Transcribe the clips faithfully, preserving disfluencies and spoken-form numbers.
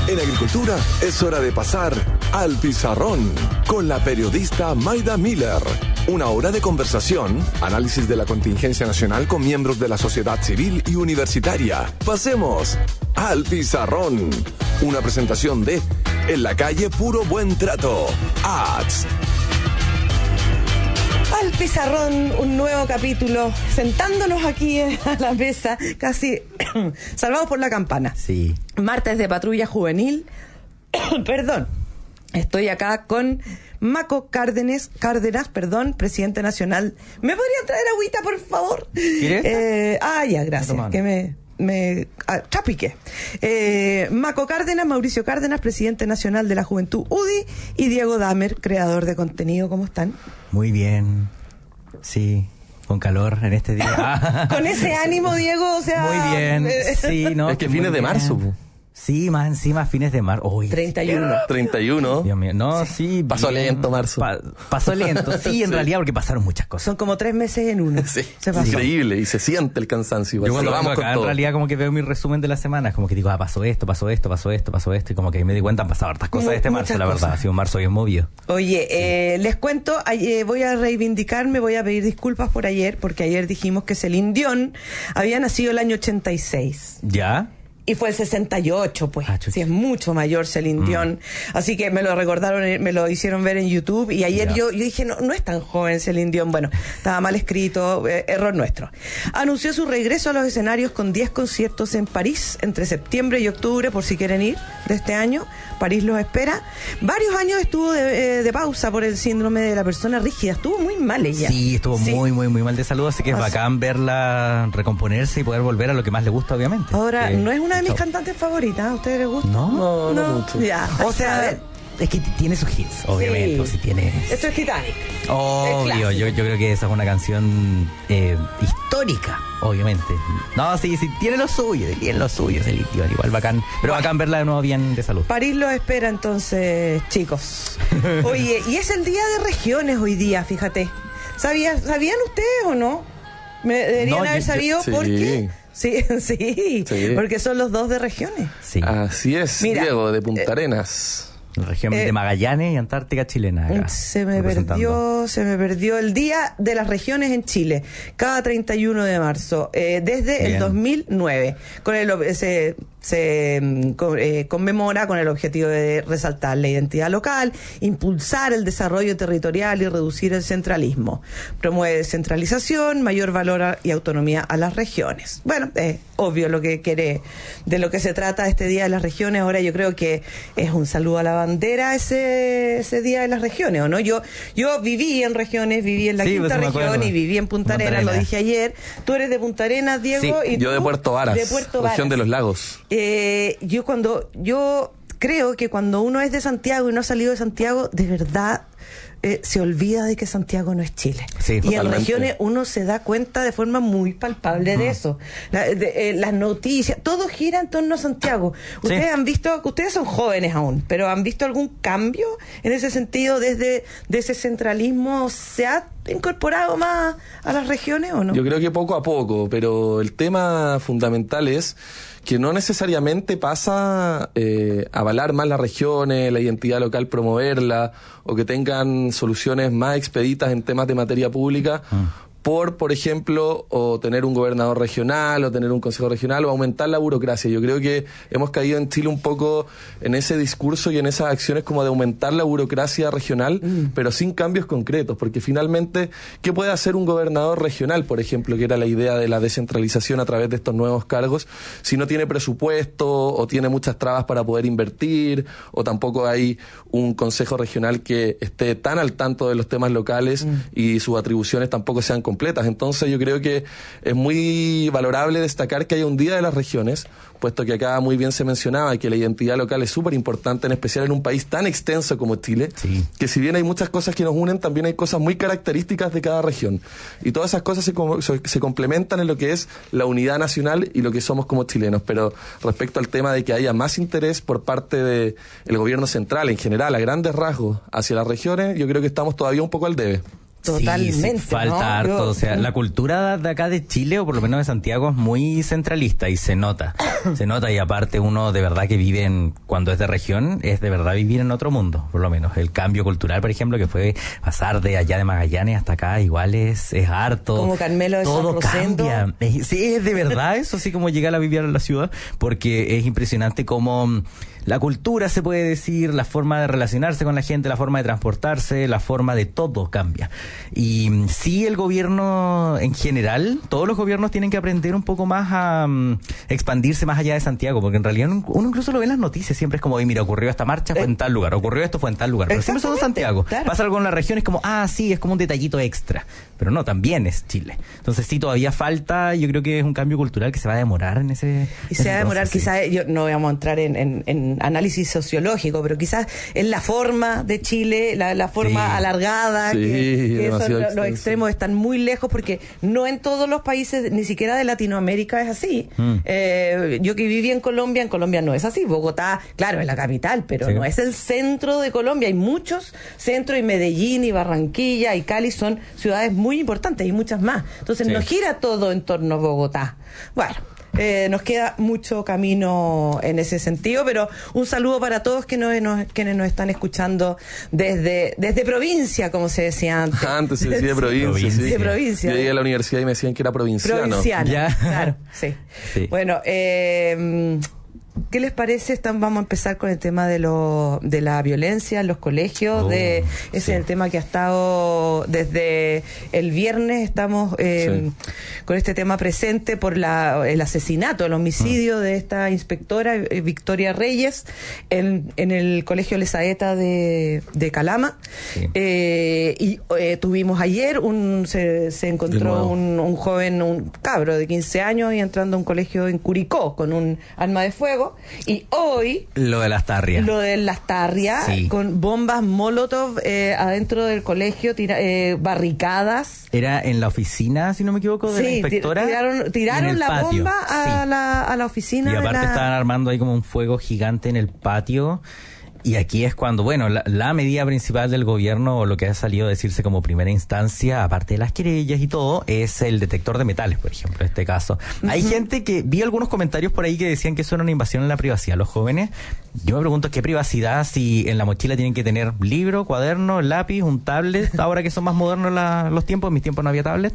En agricultura es hora de pasar al pizarrón con la periodista Maida Miller. Una hora de conversación, análisis de la contingencia nacional con miembros de la sociedad civil y universitaria. Pasemos al pizarrón. Una presentación de En la calle Puro Buen Trato. Ads. Al pizarrón, un nuevo capítulo, sentándonos aquí a la mesa, casi salvados por la campana. Sí. Martes de patrulla juvenil. Perdón. Estoy acá con Maco Cárdenas, Cárdenas, perdón, presidente nacional. ¿Me podrían traer agüita, por favor? ¿Quieres? Eh, ah, ya, gracias. Que me... me ah, chapique. Eh, Maco Cárdenas, Mauricio Cárdenas, presidente nacional de la Juventud U D I, y Diego Damer, creador de contenido. ¿Cómo están? Muy bien. Sí, con calor en este día. Con ese ánimo, Diego, o sea... Muy bien. Sí, no. Es que fines de marzo. Sí, más encima fines de marzo. Uy, treinta y uno. treinta y uno. Dios mío, no, sí. Pasó bien. lento marzo. Pa- pasó lento, sí, en Sí. realidad, porque pasaron muchas cosas. Son como tres meses en uno. Sí, Se pasó. increíble. Y se siente el cansancio. Yo cuando Sí, vengo vamos acá, con en todo. realidad, como que veo mi resumen de la semana, es como que digo, ah, pasó esto, pasó esto, pasó esto, pasó esto, y como que me di cuenta, han pasado hartas cosas Mu- este marzo, muchas la verdad. cosas. Ha sido un marzo bien movido. Oye, eh, les cuento, eh, voy a reivindicarme, voy a pedir disculpas por ayer, porque ayer dijimos que Celine Dion había nacido el año ochenta y seis. ¿Ya? Y fue el sesenta y ocho, pues. Ah, chucha. Sí, es mucho mayor Celine Dion. Así que me lo recordaron, eh, me lo hicieron ver en YouTube. Y ayer Ya. yo, yo dije, no, no es tan joven Celine Dion. Bueno, estaba mal escrito, eh, error nuestro. Anunció su regreso a los escenarios con diez conciertos en París entre septiembre y octubre, por si quieren ir, de este año. París los espera. Varios años estuvo de, eh, de pausa por el síndrome de la persona rígida. Estuvo muy mal ella. Sí, estuvo Sí. muy, muy, muy mal de salud, así que es Así- bacán verla recomponerse y poder volver a lo que más le gusta, obviamente. Ahora, Que- no es una de mis Chao. cantantes favoritas. ¿A ustedes les gusta? ¿No? No, no, mucho. Ya. O a sea, ver, es que t- tiene sus hits, obviamente. Sí. O si tiene... esto es Titanic. El Obvio, clásico. yo, yo creo que esa es una canción eh, histórica, obviamente. No, sí, sí, tiene lo suyo, tiene lo suyo, es el igual, igual bacán. Pero bacán verla de nuevo bien de salud. París los espera entonces, chicos. Oye, y es el día de regiones hoy día, fíjate. ¿Sabía, ¿Sabían ustedes o no? Me deberían No, yo- haber yo- sabido sí. por qué. Sí, sí, Sí. porque son los dos de regiones. Sí, Así es, Mira, Diego, de Punta Arenas. la región eh, de Magallanes y Antártica chilena. Acá, Se me representando. perdió, se me perdió el día de las regiones en Chile, cada treinta y uno de marzo, eh, desde el Bien. dos mil nueve. Con el, ob- se se mm, co- eh, conmemora con el objetivo de resaltar la identidad local, impulsar el desarrollo territorial y reducir el centralismo. Promueve descentralización, mayor valor a- y autonomía a las regiones. Bueno, es obvio lo que quiere, de lo que se trata este Día de las Regiones. Ahora yo creo que es un saludo a la bandera ese, ese Día de las Regiones, ¿o no? Yo, yo viví en regiones, viví en la Sí, quinta pues, me región acuerdo. y viví en Punta Punta Arenas, lo Arenas. dije ayer. Tú eres de Punta Arenas, Diego, Sí, y Yo tú de Puerto Varas, de Puerto Varas. región de los lagos. Eh, yo cuando yo creo que cuando uno es de Santiago y no ha salido de Santiago, de verdad eh, se olvida de que Santiago no es Chile. Sí, y en totalmente. regiones uno se da cuenta de forma muy palpable de eso. La- de- eh, las noticias, todo gira en torno a Santiago. Ustedes Sí. han visto, ustedes son jóvenes aún, pero ¿han visto algún cambio en ese sentido desde de ese centralismo? ¿Se ha incorporado más a las regiones o no? Yo creo que poco a poco, pero el tema fundamental es que no necesariamente pasa eh, avalar más las regiones, la identidad local, promoverla, o que tengan soluciones más expeditas en temas de materia pública, por, por ejemplo, o tener un gobernador regional, o tener un consejo regional, o aumentar la burocracia. Yo creo que hemos caído en Chile un poco en ese discurso y en esas acciones como de aumentar la burocracia regional, Mm. pero sin cambios concretos, porque finalmente, ¿qué puede hacer un gobernador regional, por ejemplo, que era la idea de la descentralización a través de estos nuevos cargos, si no tiene presupuesto, o tiene muchas trabas para poder invertir, o tampoco hay un consejo regional que esté tan al tanto de los temas locales Mm. y sus atribuciones tampoco sean completas? Entonces yo creo que es muy valorable destacar que haya un Día de las Regiones, puesto que acá muy bien se mencionaba que la identidad local es súper importante, en especial en un país tan extenso como Chile, Sí. que si bien hay muchas cosas que nos unen, también hay cosas muy características de cada región. Y todas esas cosas se, com- se, se complementan en lo que es la unidad nacional y lo que somos como chilenos. Pero respecto al tema de que haya más interés por parte del gobierno central, en general, a grandes rasgos, hacia las regiones, yo creo que estamos todavía un poco al debe. totalmente. Sí, sí, falta ¿no? harto. Yo, o sea, la cultura de acá de Chile, o por lo menos de Santiago, es muy centralista y se nota. Se nota, y aparte uno de verdad que vive en, cuando es de región, es de verdad vivir en otro mundo, por lo menos. El cambio cultural, por ejemplo, que fue pasar de allá de Magallanes hasta acá, igual es, es harto. Como Carmelo de todo San Rosendo. cambia. Es- Sí, es de verdad eso, así como llegar a vivir en la ciudad, porque es impresionante cómo la cultura, se puede decir, la forma de relacionarse con la gente, la forma de transportarse, la forma de todo cambia. Y mm, sí, el gobierno en general, todos los gobiernos tienen que aprender un poco más a mm, expandirse más allá de Santiago, porque en realidad uno, uno incluso lo ve en las noticias, siempre es como, "Oye, mira, ocurrió esta marcha, fue en tal lugar, ocurrió esto, fue en tal lugar", pero siempre son en Exactamente, Santiago. claro. Pasa algo en la región, es como, ah, sí, es como un detallito extra, pero no, también es Chile. Entonces sí, todavía falta, yo creo que es un cambio cultural que se va a demorar en ese... Y se va a demorar, proceso, sí. quizás, yo no vamos a entrar en, en, en análisis sociológico, pero quizás en la forma de Chile, la, la forma Sí. alargada, Sí, que, que demasiado son- los extenso. extremos están muy lejos, porque no en todos los países, ni siquiera de Latinoamérica, es así. Mm. Eh, yo que viví en Colombia, en Colombia no es así. Bogotá, claro, es la capital, pero Sí. no es el centro de Colombia. Hay muchos centros, y Medellín, y Barranquilla, y Cali son ciudades muy importantes, y muchas más. Entonces Sí. no gira todo en torno a Bogotá. Bueno. Eh, nos queda mucho camino en ese sentido, pero un saludo para todos que nos, nos- quienes nos están escuchando desde, desde provincia, como se decía antes. Antes se decía de provincia, Provincia. sí. De provincia. Yo llegué a la universidad y me decían que era provinciano. Provinciana, Ya. claro, sí. Sí. Bueno, eh, ¿qué les parece? Están, vamos a empezar con el tema de lo, de la violencia en los colegios. Oh, de, ese sí. es el tema que ha estado desde el viernes. Estamos eh, con este tema presente por la, el asesinato, el homicidio de esta inspectora, eh, Victoria Reyes, en, en el colegio Lesaeta de, de Calama. Sí. Eh, y eh, tuvimos ayer, un se, se De encontró nuevo. un, un joven, un cabro de quince años, y entrando a un colegio en Curicó con un arma de fuego. Y hoy, Lo de las tarrias. lo de las tarrias, Sí. con bombas Molotov eh, adentro del colegio, tira- eh, barricadas. Era en la oficina, si no me equivoco, de la Sí, ti- inspectora. tiraron, en tiraron el la patio. bomba a, Sí. la, a la oficina. Y de aparte la- estaban armando ahí como un fuego gigante en el patio. Y aquí es cuando, bueno, la, la medida principal del gobierno, o lo que ha salido a decirse como primera instancia, aparte de las querellas y todo, es el detector de metales, por ejemplo, en este caso. Hay gente que, vi algunos comentarios por ahí que decían que eso era una invasión en la privacidad. Los jóvenes, yo me pregunto qué privacidad si en la mochila tienen que tener libro, cuaderno, lápiz, un tablet, ahora que son más modernos la- los tiempos, en mis tiempos no había tablet.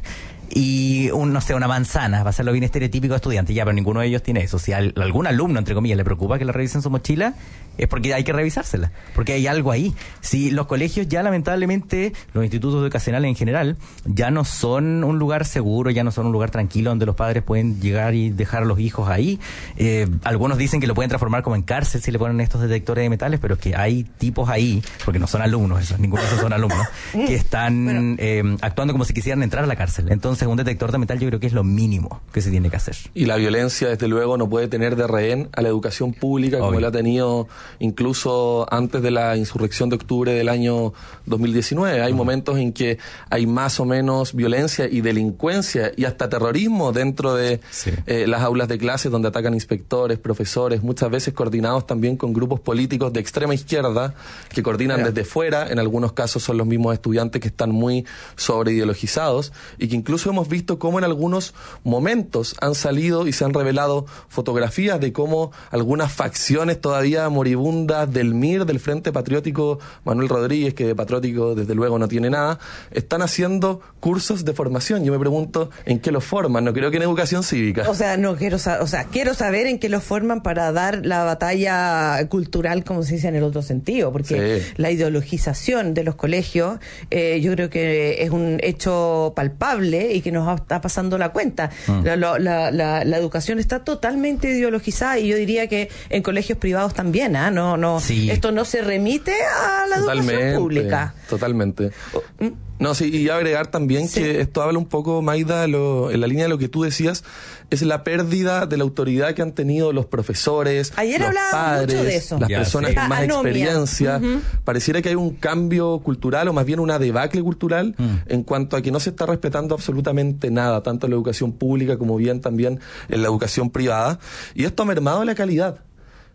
Y un, no sé, una manzana, va a ser lo bien estereotípico de estudiante, ya, pero ninguno de ellos tiene eso. Si a algún alumno, entre comillas, le preocupa que le revisen su mochila, es porque hay que revisársela, porque hay algo ahí. Si los colegios ya, lamentablemente, los institutos educacionales en general, ya no son un lugar seguro, ya no son un lugar tranquilo donde los padres pueden llegar y dejar a los hijos ahí. Eh, algunos dicen que lo pueden transformar como en cárcel si le ponen estos detectores de metales, pero es que hay tipos ahí, porque no son alumnos, esos, ninguno de esos son alumnos, que están Bueno. eh, actuando como si quisieran entrar a la cárcel. Entonces, un detector de metal yo creo que es lo mínimo que se tiene que hacer. Y la violencia, desde luego, no puede tener de rehén a la educación pública, como Obvio. la ha tenido incluso antes de la insurrección de octubre del año dos mil diecinueve. Hay momentos en que hay más o menos violencia y delincuencia y hasta terrorismo dentro de Sí. eh, las aulas de clases, donde atacan inspectores, profesores, muchas veces coordinados también con grupos políticos de extrema izquierda que coordinan Yeah. desde fuera. En algunos casos son los mismos estudiantes que están muy sobreideologizados, y que incluso hemos visto cómo en algunos momentos han salido y se han revelado fotografías de cómo algunas facciones todavía moribundas del M I R, del Frente Patriótico Manuel Rodríguez, que de patriótico desde luego no tiene nada, están haciendo cursos de formación. Yo me pregunto en qué los forman, no creo que en educación cívica. O sea, no quiero sa- o sea, quiero saber en qué los forman para dar la batalla cultural, como se dice en el otro sentido, porque Sí. la ideologización de los colegios, eh, yo creo que es un hecho palpable y que nos está pasando la cuenta. Mm. La, la- la- la- la educación está totalmente ideologizada, y yo diría que en colegios privados también, ¿ah? No, no, Sí. esto no se remite a la educación pública. Totalmente. ¿Mm? No, sí, y agregar también Sí. que esto habla un poco, Maida, lo, en la línea de lo que tú decías, es la pérdida de la autoridad que han tenido los profesores, Ayer los hablábamos padres, mucho de eso. las Ya, personas sí. con más Esta anomia. experiencia. Ujú. Pareciera que hay un cambio cultural, o más bien una debacle cultural, Mm. en cuanto a que no se está respetando absolutamente nada, tanto en la educación pública como bien también en la educación privada. Y esto ha mermado la calidad.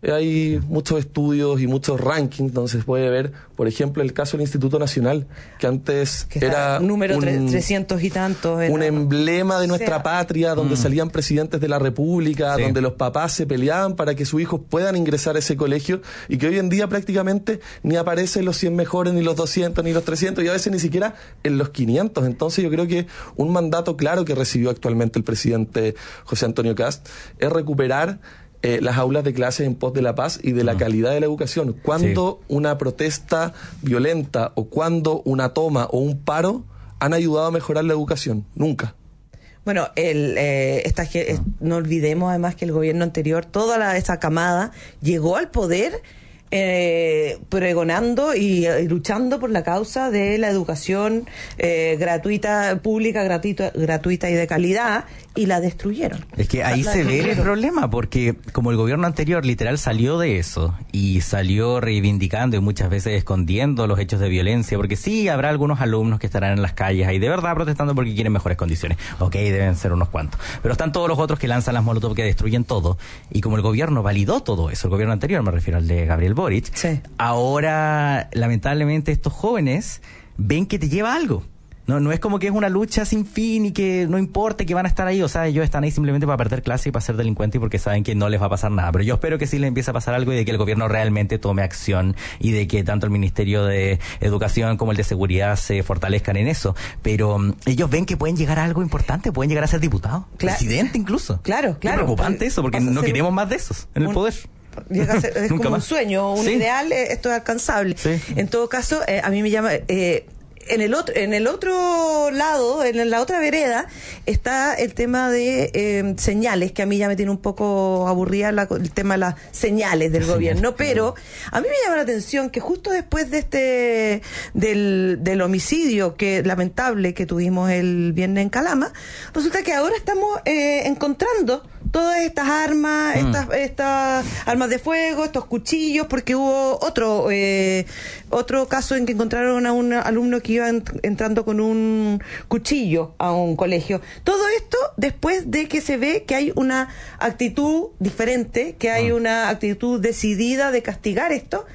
eh, hay muchos estudios y muchos rankings donde se puede ver, por ejemplo, el caso del Instituto Nacional, que antes que era número un, trescientos y tantos. Un era, emblema de nuestra o sea, patria, donde mm. salían presidentes de la República, sí. donde los papás se peleaban para que sus hijos puedan ingresar a ese colegio, y que hoy en día prácticamente ni aparecen los cien mejores, ni los doscientos, ni los trescientos, y a veces ni siquiera en los quinientos. Entonces yo creo que un mandato claro que recibió actualmente el presidente José Antonio Kast es recuperar Eh, las aulas de clases en pos de la paz y de la calidad de la educación. Cuando sí. una protesta violenta o cuando una toma o un paro han ayudado a mejorar la educación, nunca. Bueno, el, eh, esta, eh, no olvidemos además que el gobierno anterior, toda la, esa camada llegó al poder Eh, pregonando y, y luchando por la causa de la educación eh, gratuita, pública, gratuita, gratuita y de calidad, y la destruyeron. Es que ahí la se destruyeron. ve el problema, porque como el gobierno anterior literal salió de eso y salió reivindicando y muchas veces escondiendo los hechos de violencia, porque sí habrá algunos alumnos que estarán en las calles ahí de verdad protestando porque quieren mejores condiciones. Ok, deben ser unos cuantos. Pero están todos los otros que lanzan las molotov, que destruyen todo. Y como el gobierno validó todo eso, el gobierno anterior, me refiero al de Gabriel Boric, sí. ahora lamentablemente estos jóvenes ven que te lleva algo. No, no es como que es una lucha sin fin y que no importa que van a estar ahí. O sea, ellos están ahí simplemente para perder clase y para ser delincuentes y porque saben que no les va a pasar nada. Pero yo espero que sí les empiece a pasar algo y de que el gobierno realmente tome acción y de que tanto el Ministerio de Educación como el de Seguridad se fortalezcan en eso. Pero um, ellos ven que pueden llegar a algo importante, pueden llegar a ser diputados, claro. presidente incluso. Claro, claro. Es preocupante eso porque no queremos un, más de esos en el un, poder. Llega a ser, es como más. un sueño, un sí. ideal, esto es alcanzable. Sí. En todo caso, eh, a mí me llama... Eh, En el otro, en el otro lado, en la otra vereda, está el tema de eh, señales, que a mí ya me tiene un poco aburrida la, el tema de las señales del gobierno, pero a mí me llama la atención que justo después de este, del, del homicidio que lamentable que tuvimos el viernes en Calama, resulta que ahora estamos eh, encontrando todas estas armas, mm. estas, estas armas de fuego, estos cuchillos, porque hubo otro, eh, otro caso en que encontraron a un alumno que iban entrando con un cuchillo a un colegio. Todo esto después de que se ve que hay una actitud diferente, que hay una actitud decidida de castigar esto.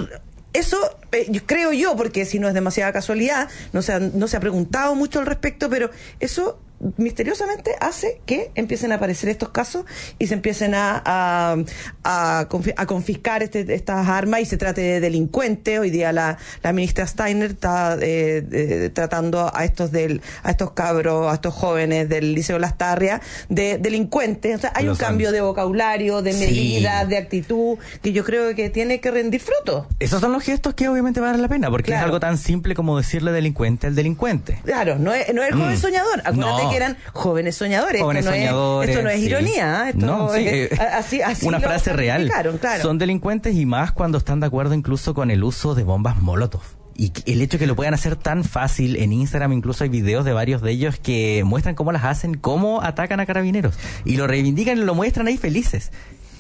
Eso eh, yo creo yo, porque si no es demasiada casualidad, no se ha, no se ha preguntado mucho al respecto, pero eso misteriosamente hace que empiecen a aparecer estos casos y se empiecen a a, a, a confiscar este, estas armas y se trate de delincuentes. Hoy día la, la ministra Steiner está eh, eh, tratando a estos del a estos cabros, a estos jóvenes del Liceo Lastarria de delincuentes. O sea, hay Lo un son. cambio de vocabulario, de medidas, sí. de actitud, que yo creo que tiene que rendir fruto. Esos son los gestos que obviamente valen la pena, porque claro. es algo tan simple como decirle delincuente al delincuente. Claro, no es, no es el joven mm. soñador. Acuérdate no. que eran jóvenes soñadores. Jóvenes esto, no soñadores, es, esto no es sí. ironía. Esto no, sí, es, eh, así, así una frase real. Claro. Son delincuentes, y más cuando están de acuerdo incluso con el uso de bombas Molotov. Y el hecho de que lo puedan hacer tan fácil, en Instagram incluso hay videos de varios de ellos que muestran cómo las hacen, cómo atacan a carabineros. Y lo reivindican y lo muestran ahí felices.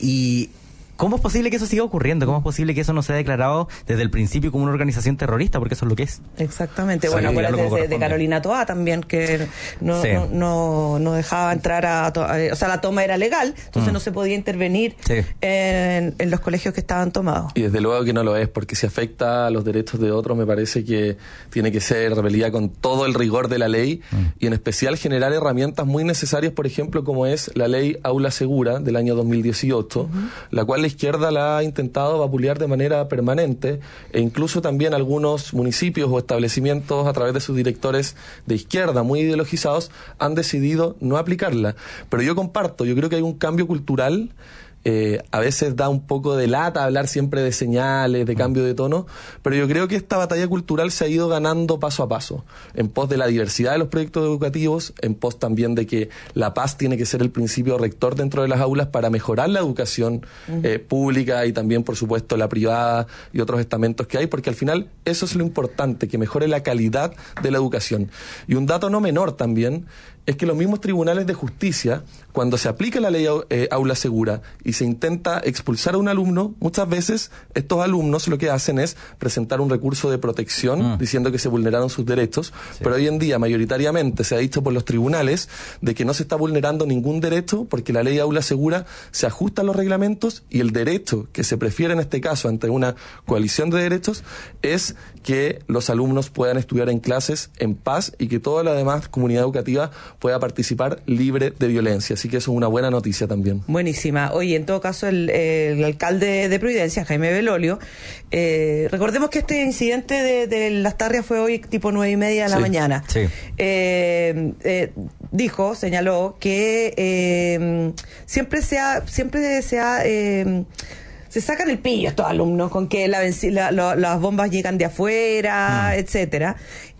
Y ¿cómo es posible que eso siga ocurriendo? ¿Cómo es posible que eso no sea declarado desde el principio como una organización terrorista? Porque eso es lo que es. Exactamente. Bueno, acuérdate de, de Carolina Toá también, que no, sí. no, no, no dejaba entrar a, a... O sea, la toma era legal, entonces mm. no se podía intervenir sí. en, en los colegios que estaban tomados. Y desde luego que no lo es, porque si afecta a los derechos de otros, me parece que tiene que ser rebeldía con todo el rigor de la ley, mm. y en especial generar herramientas muy necesarias, por ejemplo, como es la ley Aula Segura del año dos mil dieciocho, uh-huh. la cual la izquierda la ha intentado vapulear de manera permanente, e incluso también algunos municipios o establecimientos a través de sus directores de izquierda muy ideologizados han decidido no aplicarla. Pero yo comparto, yo creo que hay un cambio cultural. Eh, a veces da un poco de lata hablar siempre de señales, de cambio de tono, pero yo creo que esta batalla cultural se ha ido ganando paso a paso, en pos de la diversidad de los proyectos educativos, en pos también de que la paz tiene que ser el principio rector dentro de las aulas para mejorar la educación uh-huh. eh, pública y también, por supuesto, la privada y otros estamentos que hay, porque al final eso es lo importante, que mejore la calidad de la educación. Y un dato no menor también, es que los mismos tribunales de justicia, cuando se aplica la ley eh, aula segura y se intenta expulsar a un alumno, muchas veces estos alumnos lo que hacen es presentar un recurso de protección mm. diciendo que se vulneraron sus derechos, sí. pero hoy en día mayoritariamente se ha dicho por los tribunales de que no se está vulnerando ningún derecho porque la ley aula segura se ajusta a los reglamentos y el derecho que se prefiere en este caso ante una coalición de derechos es que los alumnos puedan estudiar en clases en paz y que toda la demás comunidad educativa pueda participar libre de violencia. Así que eso es una buena noticia también. Buenísima. Oye, en todo caso, el, el alcalde de Providencia, Jaime Belolio, eh, recordemos que este incidente de, de Las Tarrias fue hoy tipo nueve y media de la sí, mañana. Sí. Eh, eh, dijo, señaló que eh, siempre se ha, siempre se ha eh, se sacan el pillo estos alumnos con que la, la, la, las bombas llegan de afuera, mm. etcétera.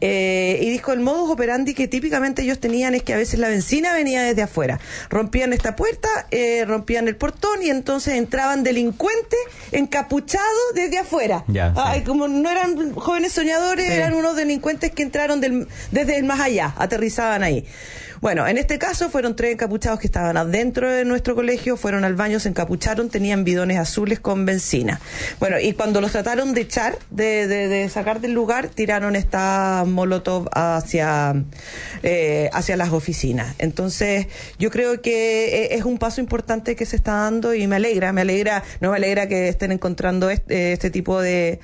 Eh, y dijo el modus operandi que típicamente ellos tenían es que a veces la benzina venía desde afuera. Rompían esta puerta, eh, rompían el portón y entonces entraban delincuentes encapuchados desde afuera. Ya, sí. Ay, como no eran jóvenes soñadores, sí. eran unos delincuentes que entraron del, desde el más allá, aterrizaban ahí. Bueno, en este caso fueron tres encapuchados que estaban adentro de nuestro colegio, fueron al baño, se encapucharon, tenían bidones azules con benzina. Bueno, y cuando los trataron de echar, de, de, de sacar del lugar, tiraron esta molotov hacia, eh, hacia las oficinas. Entonces, yo creo que es un paso importante que se está dando y me alegra, me alegra, no me alegra que estén encontrando este, este tipo de...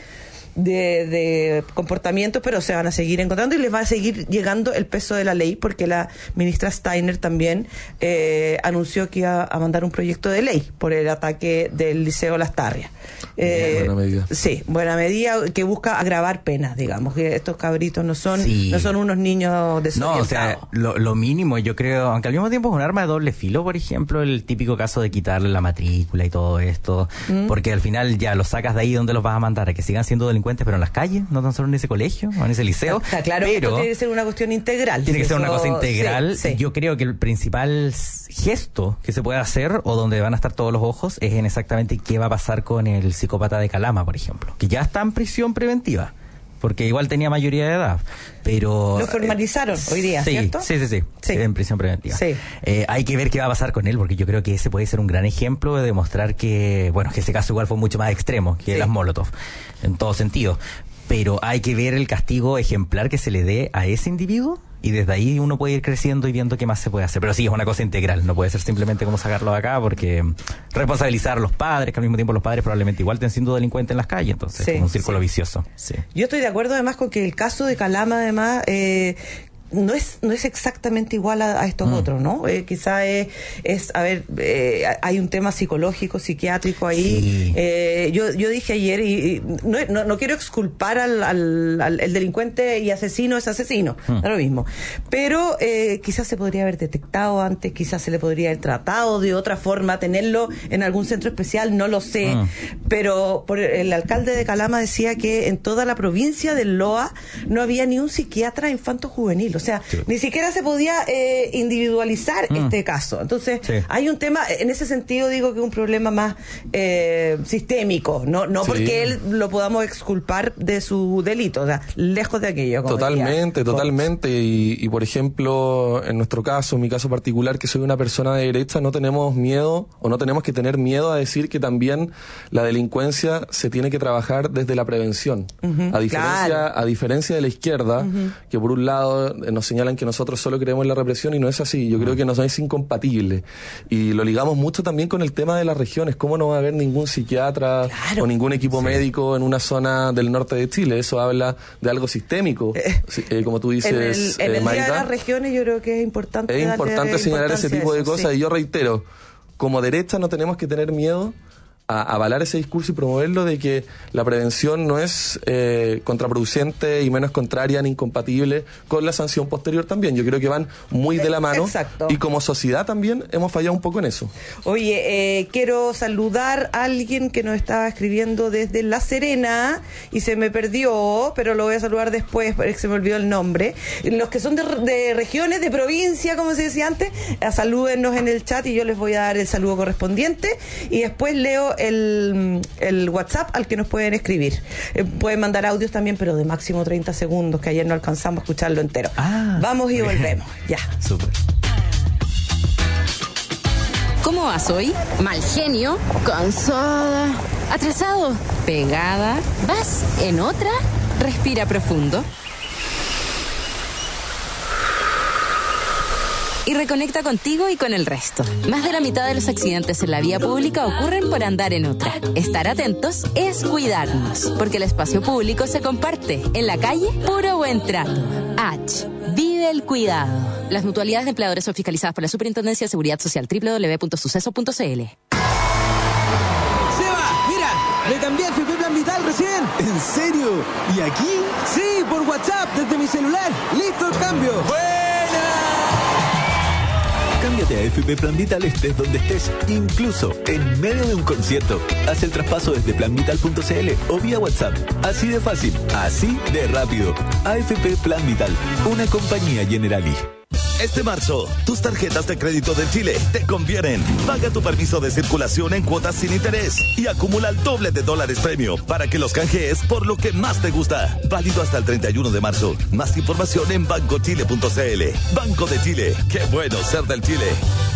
De, de comportamientos, pero se van a seguir encontrando y les va a seguir llegando el peso de la ley, porque la ministra Steiner también eh, anunció que iba a mandar un proyecto de ley por el ataque del Liceo Las Tarrias. Eh, buena medida. Sí, buena medida que busca agravar penas, digamos, que estos cabritos no son sí. no son unos niños desorientados. No, o sea, lo, lo mínimo, yo creo, aunque al mismo tiempo es un arma de doble filo, por ejemplo, el típico caso de quitarle la matrícula y todo esto, mm. porque al final ya los sacas de ahí donde los vas a mandar, a que sigan siendo delincuentes pero en las calles, no tan solo en ese colegio o en ese liceo. Está claro, pero esto tiene que ser una cuestión integral. Tiene que eso, ser una cosa integral. Sí, sí. Yo creo que el principal gesto que se puede hacer, o donde van a estar todos los ojos, es en exactamente qué va a pasar con el psicópata de Calama, por ejemplo, que ya está en prisión preventiva, porque igual tenía mayoría de edad, pero... Lo formalizaron eh, hoy día, sí, ¿cierto? Sí, sí, sí, sí, en prisión preventiva. Sí. Eh, hay que ver qué va a pasar con él, porque yo creo que ese puede ser un gran ejemplo de demostrar que, bueno, que ese caso igual fue mucho más extremo que sí. las Molotov, en todo sentido. Pero hay que ver el castigo ejemplar que se le dé a ese individuo y desde ahí uno puede ir creciendo y viendo qué más se puede hacer. Pero sí, es una cosa integral, no puede ser simplemente como sacarlo de acá, porque responsabilizar a los padres, que al mismo tiempo los padres probablemente igual estén siendo delincuentes en las calles, entonces sí, es como un círculo sí. vicioso. Sí. Yo estoy de acuerdo además con que el caso de Calama además... Eh, no es no es exactamente igual a, a estos mm. otros, ¿no? Eh, quizá es, es, a ver, eh, hay un tema psicológico, psiquiátrico ahí. Sí. Eh, yo yo dije ayer, y, y no, no, no quiero exculpar al, al, al el delincuente y asesino es asesino, mm. es lo mismo. Pero eh, quizás se podría haber detectado antes, quizás se le podría haber tratado de otra forma, tenerlo en algún centro especial, no lo sé. Mm. Pero por el alcalde de Calama decía que en toda la provincia del Loa no había ni un psiquiatra infanto-juvenil. O sea, sí. ni siquiera se podía eh, individualizar mm. este caso. Entonces, sí. hay un tema, en ese sentido digo que es un problema más eh, sistémico, no no sí. porque él lo podamos exculpar de su delito, o sea, lejos de aquello. Como totalmente, diría. totalmente. Y, y, por ejemplo, en nuestro caso, en mi caso particular, que soy una persona de derecha, no tenemos miedo, o no tenemos que tener miedo a decir que también la delincuencia se tiene que trabajar desde la prevención. Uh-huh, a diferencia claro. a diferencia de la izquierda, uh-huh. que por un lado nos señalan que nosotros solo creemos en la represión y no es así. Yo creo que no es incompatible. Y lo ligamos mucho también con el tema de las regiones. ¿Cómo no va a haber ningún psiquiatra claro. o ningún equipo sí. médico en una zona del norte de Chile? Eso habla de algo sistémico, eh, eh, como tú dices, en el, en eh, el Maida. Día de las regiones yo creo que es importante. Es importante señalar ese tipo de cosas. Sí. Y yo reitero, como derecha no tenemos que tener miedo a avalar ese discurso y promoverlo de que la prevención no es eh, contraproducente y menos contraria ni incompatible con la sanción posterior también. Yo creo que van muy de la mano. Exacto. Y como sociedad también hemos fallado un poco en eso. Oye, eh, quiero saludar a alguien que nos estaba escribiendo desde La Serena y se me perdió, pero lo voy a saludar después porque se me olvidó el nombre. Los que son de, de regiones, de provincia, como se decía antes, eh, salúdennos en el chat y yo les voy a dar el saludo correspondiente y después leo El, el WhatsApp al que nos pueden escribir. Eh, pueden mandar audios también, pero de máximo treinta segundos, que ayer no alcanzamos a escucharlo entero. Ah, vamos y volvemos. Ya. Súper. ¿Cómo vas hoy? Mal genio, cansada, atrasado, pegada. ¿Vas en otra? Respira profundo. Y reconecta contigo y con el resto. Más de la mitad de los accidentes en la vía pública ocurren por andar en otra. Estar atentos es cuidarnos, porque el espacio público se comparte. En la calle, puro buen trato. H. Vive el cuidado. Las mutualidades de empleadores son fiscalizadas por la Superintendencia de Seguridad Social. doble u doble u doble u punto suceso punto c l. Seba, mira, le cambié el F P Plan Vital recién. ¿En serio? ¿Y aquí? Sí, por WhatsApp, desde mi celular. ¡Listo el cambio! ¡Buena! Cámbiate a F P Plan Vital estés donde estés, incluso en medio de un concierto. Haz el traspaso desde plan vital punto c l o vía WhatsApp. Así de fácil, así de rápido. A F P Plan Vital, una compañía Generali. Este marzo, tus tarjetas de crédito de Chile te convienen. Paga tu permiso de circulación en cuotas sin interés y acumula el doble de dólares premio para que los canjees por lo que más te gusta. Válido hasta el treinta y uno de marzo. Más información en banco chile punto c l. Banco de Chile. Qué bueno ser del Chile.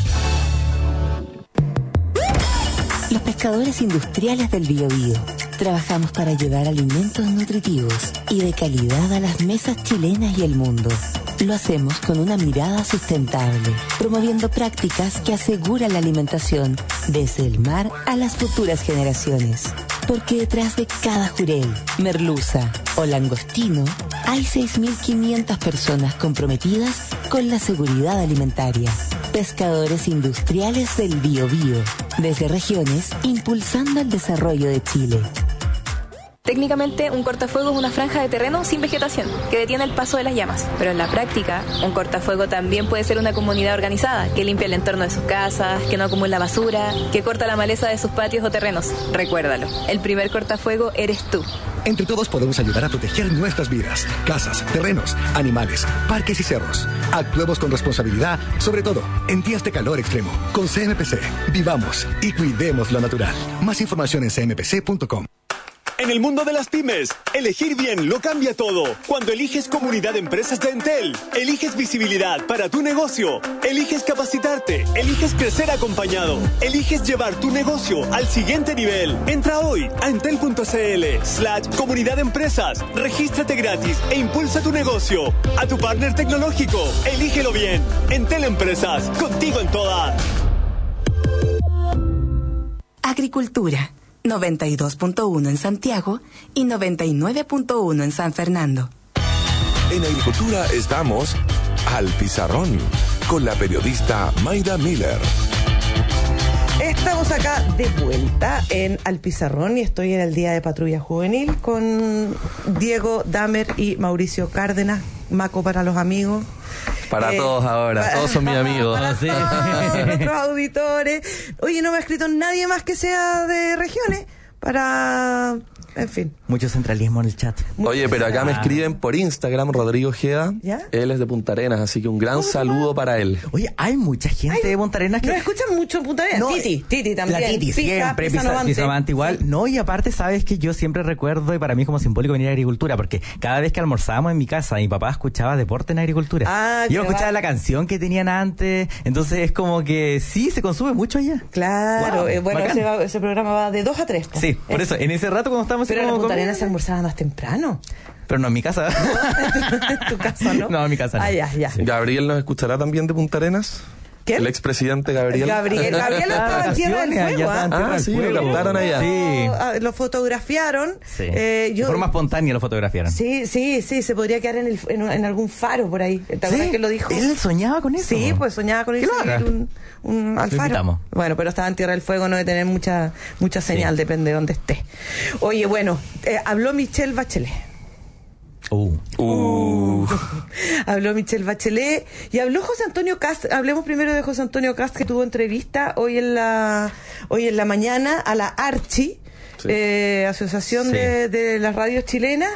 Los pescadores industriales del Biobío trabajamos para llevar alimentos nutritivos y de calidad a las mesas chilenas y el mundo. Lo hacemos con una mirada sustentable, promoviendo prácticas que aseguran la alimentación desde el mar a las futuras generaciones. Porque detrás de cada jurel, merluza o langostino hay seis mil quinientas personas comprometidas con la seguridad alimentaria. Pescadores industriales del Biobío, desde regiones impulsando el desarrollo de Chile. Técnicamente, un cortafuego es una franja de terreno sin vegetación, que detiene el paso de las llamas. Pero en la práctica, un cortafuego también puede ser una comunidad organizada, que limpia el entorno de sus casas, que no acumula basura, que corta la maleza de sus patios o terrenos. Recuérdalo, el primer cortafuego eres tú. Entre todos podemos ayudar a proteger nuestras vidas, casas, terrenos, animales, parques y cerros. Actuemos con responsabilidad, sobre todo en días de calor extremo. Con C M P C, vivamos y cuidemos lo natural. Más información en c m p c punto com. En el mundo de las pymes, elegir bien lo cambia todo. Cuando eliges Comunidad de Empresas de Entel, eliges visibilidad para tu negocio, eliges capacitarte, eliges crecer acompañado, eliges llevar tu negocio al siguiente nivel. Entra hoy a entel punto c l slash comunidad de empresas, regístrate gratis e impulsa tu negocio. A tu partner tecnológico, elígelo bien. Entel Empresas, contigo en todas. Agricultura. noventa y dos punto uno en Santiago y noventa y nueve punto uno en San Fernando. En Agricultura estamos al pizarrón con la periodista Mayda Miller. Estamos acá de vuelta en Al Pizarrón y estoy en el Día de Patrulla Juvenil con Diego Damer y Mauricio Cárdenas, Maco para los amigos. Para eh, todos ahora, para, todos son mis amigos. Para sí. todos nuestros auditores. Oye, no me ha escrito nadie más que sea de regiones para... En fin. Mucho centralismo en el chat. Oye, pero acá me escriben por Instagram, Rodrigo Ojeda. ¿Ya? Él es de Punta Arenas, así que un gran saludo para él. Oye, hay mucha gente Ay, de Punta Arenas que... ¿No escuchan mucho en Punta Arenas? No, Titi, Titi también. La Titi, Pisa, siempre, Pisa, Pisa, Novante. Pisa Novante igual. Sí. No, y aparte, sabes que yo siempre recuerdo, y para mí es como simbólico venir a agricultura, porque cada vez que almorzábamos en mi casa, mi papá escuchaba deporte en agricultura. Ah, yo qué escuchaba va. la canción que tenían antes, entonces es como que sí, se consume mucho allá. Claro, Wow, eh, bueno, bacán. ese, va- ese programa va de dos a tres. Sí, por eso, en ese rato cuando estábamos... Pero en así la como Punta comiendo- Arenas se almorzaba más temprano. Pero no en mi casa. En tu casa, ¿no? No, en mi casa no. Ah, ya, ya. Sí. ¿Gabriel nos escuchará también de Punta Arenas? ¿Quién? El expresidente Gabriel. Gabriel, Gabriel estaba en Tierra del Vacaciones, Fuego. allá ¿ah? está en Tierra Ah, del sí, Fuego. lo captaron allá. Sí. Ah, lo fotografiaron. Sí. Eh, yo, De forma espontánea lo fotografiaron. sí, sí, sí, se podría quedar en, el, en, en algún faro por ahí. ¿Te acuerdas Sí, que lo dijo? él soñaba con eso. Sí, pues soñaba con Que irse lo haga. a ir un, un al Lo faro. invitamos. Bueno, pero estaba en Tierra del Fuego, no debe tener mucha mucha señal, Sí. depende de dónde esté. Oye, bueno, eh, habló Michelle Bachelet. Uh. Uh, Habló Michelle Bachelet y habló José Antonio Cast. Hablemos primero de José Antonio Cast, que tuvo entrevista hoy en la hoy en la mañana a la Archi. Sí. Eh, Asociación Sí. de, de las Radios Chilenas.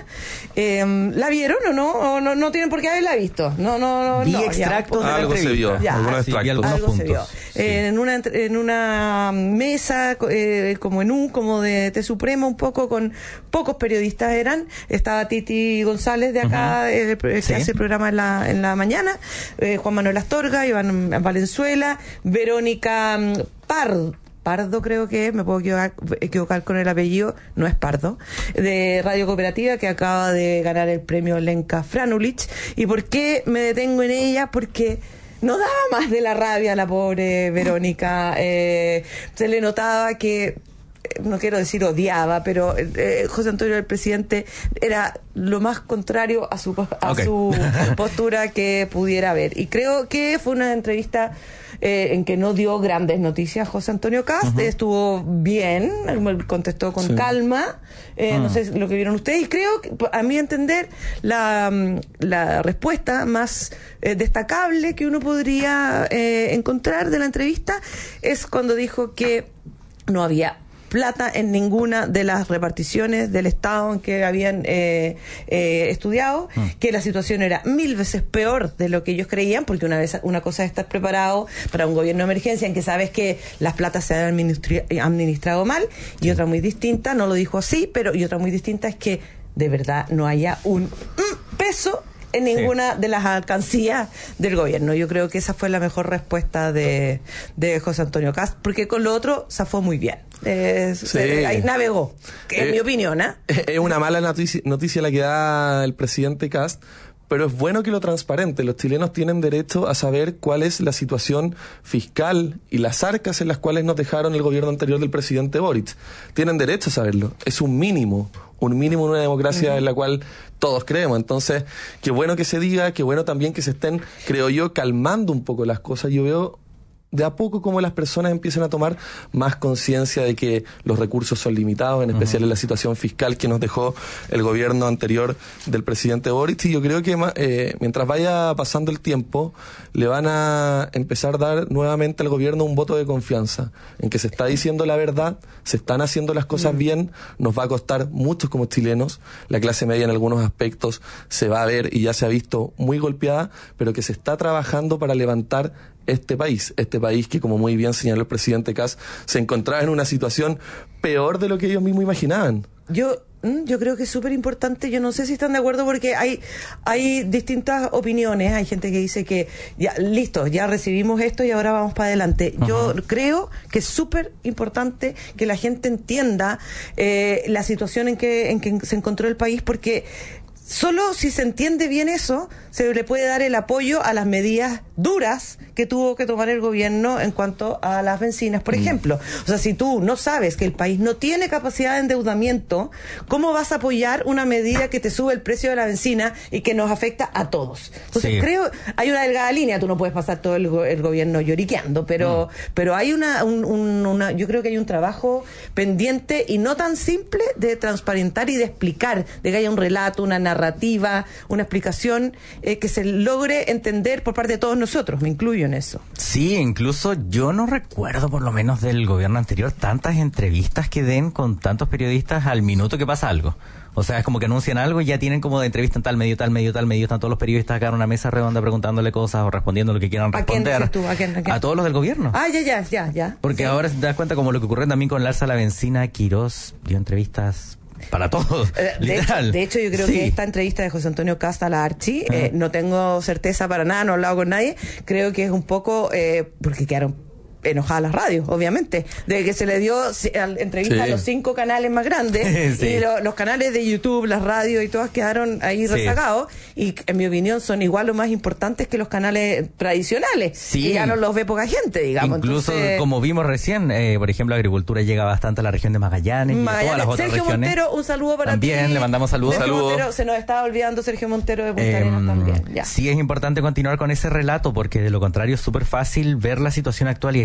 Eh, ¿La vieron o no? ¿O no? No tienen por qué haberla visto. No, no, no. Vi no, extractos ya, de la Algo se entrevista. vio, Ya, algunos sí, vi extractos. algunos algo se vio. puntos. Sí. Eh, en una entre- en una mesa eh, como en un como de T Supremo un poco con pocos periodistas eran, estaba Titi González de acá, Ujú. eh, que Sí. hace el programa en la en la mañana, eh, Juan Manuel Astorga, Iván Valenzuela, Verónica mm, Pardo Pardo creo que es, me puedo equivocar, equivocar con el apellido, no es Pardo, de Radio Cooperativa, que acaba de ganar el premio Lenka Franulich. ¿Y por qué me detengo en ella? Porque no daba más de la rabia a la pobre Verónica. Eh, se le notaba que, no quiero decir odiaba, pero eh, José Antonio, el presidente, era lo más contrario a su a Okay. su postura que pudiera haber. Y creo que fue una entrevista eh, en que no dio grandes noticias José Antonio Kast. Uh-huh. Estuvo bien, contestó con sí. calma. Eh, Mm. No sé lo que vieron ustedes. Y creo que, a mi entender, la, la respuesta más eh, destacable que uno podría eh, encontrar de la entrevista es cuando dijo que no había plata en ninguna de las reparticiones del Estado en que habían eh, eh, estudiado, mm. que la situación era mil veces peor de lo que ellos creían, porque una vez una cosa es estar preparado para un gobierno de emergencia en que sabes que las platas se han administri- administrado mal, y otra muy distinta, no lo dijo así, pero y otra muy distinta es que de verdad no haya un mm, peso en ninguna sí. de las alcancías del gobierno. Yo creo que esa fue la mejor respuesta de, de José Antonio Kast, porque con lo otro zafó muy bien. Eh, sí. se, ahí navegó, que eh, es mi opinión, ¿eh? Es una mala noticia, noticia la que da el presidente Kast, pero es bueno que lo transparente. Los chilenos tienen derecho a saber cuál es la situación fiscal y las arcas en las cuales nos dejaron el gobierno anterior del presidente Boric. Tienen derecho a saberlo. Es un mínimo, un mínimo en una democracia uh-huh. en la cual todos creemos. Entonces, qué bueno que se diga, qué bueno también que se estén, creo yo, calmando un poco las cosas. Yo veo de a poco como las personas empiezan a tomar más conciencia de que los recursos son limitados, en especial uh-huh. en la situación fiscal que nos dejó el gobierno anterior del presidente Boric, y yo creo que eh, mientras vaya pasando el tiempo le van a empezar a dar nuevamente al gobierno un voto de confianza, en que se está diciendo la verdad, se están haciendo las cosas uh-huh. bien, nos va a costar mucho como chilenos, la clase media en algunos aspectos se va a ver y ya se ha visto muy golpeada, pero que se está trabajando para levantar este país, este país que, como muy bien señaló el presidente Kast, se encontraba en una situación peor de lo que ellos mismos imaginaban. Yo yo creo que es súper importante, yo no sé si están de acuerdo, porque hay hay distintas opiniones. Hay gente que dice que ya listo, ya recibimos esto y ahora vamos para adelante. Uh-huh. Yo creo que es súper importante que la gente entienda eh, la situación en que en que se encontró el país, porque solo si se entiende bien eso, se le puede dar el apoyo a las medidas duras que tuvo que tomar el gobierno en cuanto a las bencinas, por mm. ejemplo. O sea, si tú no sabes que el país no tiene capacidad de endeudamiento, ¿cómo vas a apoyar una medida que te sube el precio de la bencina y que nos afecta a todos? Entonces, sí. creo, hay una delgada línea, tú no puedes pasar todo el, el gobierno lloriqueando, pero, mm. pero hay una, un, un, una, yo creo que hay un trabajo pendiente y no tan simple de transparentar y de explicar, de que haya un relato, una narrativa, una explicación eh, que se logre entender por parte de todos nosotros, me incluyo en eso. Sí, incluso yo no recuerdo, por lo menos del gobierno anterior, tantas entrevistas que den con tantos periodistas al minuto que pasa algo. O sea, es como que anuncian algo y ya tienen como de entrevista en tal medio, tal medio, tal medio. Están todos los periodistas acá en una mesa redonda preguntándole cosas o respondiendo lo que quieran responder. ¿A quién dices tú? ¿A quién? ¿A quién? A todos los del gobierno. Ah, ya, ya, ya, ya. Porque sí. ahora te das cuenta como lo que ocurre también con Larsa la Bencina, Quirós dio entrevistas para todos, eh, de literal. Hecho, de hecho, yo creo sí. que esta entrevista de José Antonio Kast a la Archi, uh-huh. eh, no tengo certeza para nada, no he hablado con nadie, creo que es un poco, eh, porque quedaron enojadas las radios, obviamente, de que se le dio entrevista sí. a los cinco canales más grandes sí. y lo, los canales de YouTube, las radios y todas quedaron ahí sí. rezagados, y en mi opinión son igual o más importantes que los canales tradicionales, sí. y ya no los ve poca gente, digamos. Incluso Entonces, como vimos recién, eh, por ejemplo, agricultura llega bastante a la región de Magallanes, Magallanes. y a todas las otras Sergio regiones. Montero, un saludo para también, ti. También le mandamos saludos. Sergio saludos. Montero, se nos estaba olvidando Sergio Montero de Punta eh, Arenas también. Ya. Sí, es importante continuar con ese relato, porque de lo contrario es súper fácil ver la situación actual y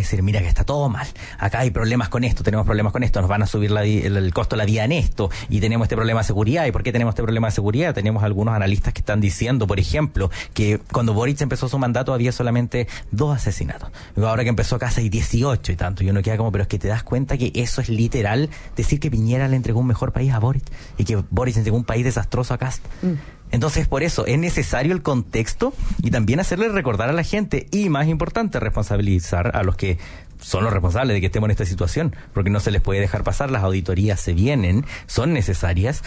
decir, mira que está todo mal, acá hay problemas con esto, tenemos problemas con esto, nos van a subir la, el, el costo de la vida en esto, y tenemos este problema de seguridad. ¿Y por qué tenemos este problema de seguridad? Tenemos algunos analistas que están diciendo, por ejemplo, que cuando Boric empezó su mandato había solamente dos asesinatos. Ahora que empezó acá hay dieciocho y tanto. Y uno queda como, pero es que te das cuenta que eso es literal decir que Piñera le entregó un mejor país a Boric y que Boric entregó un país desastroso a Kast. Mm. Entonces, por eso, es necesario el contexto y también hacerle recordar a la gente y, más importante, responsabilizar a los que son los responsables de que estemos en esta situación, porque no se les puede dejar pasar, las auditorías se vienen, son necesarias.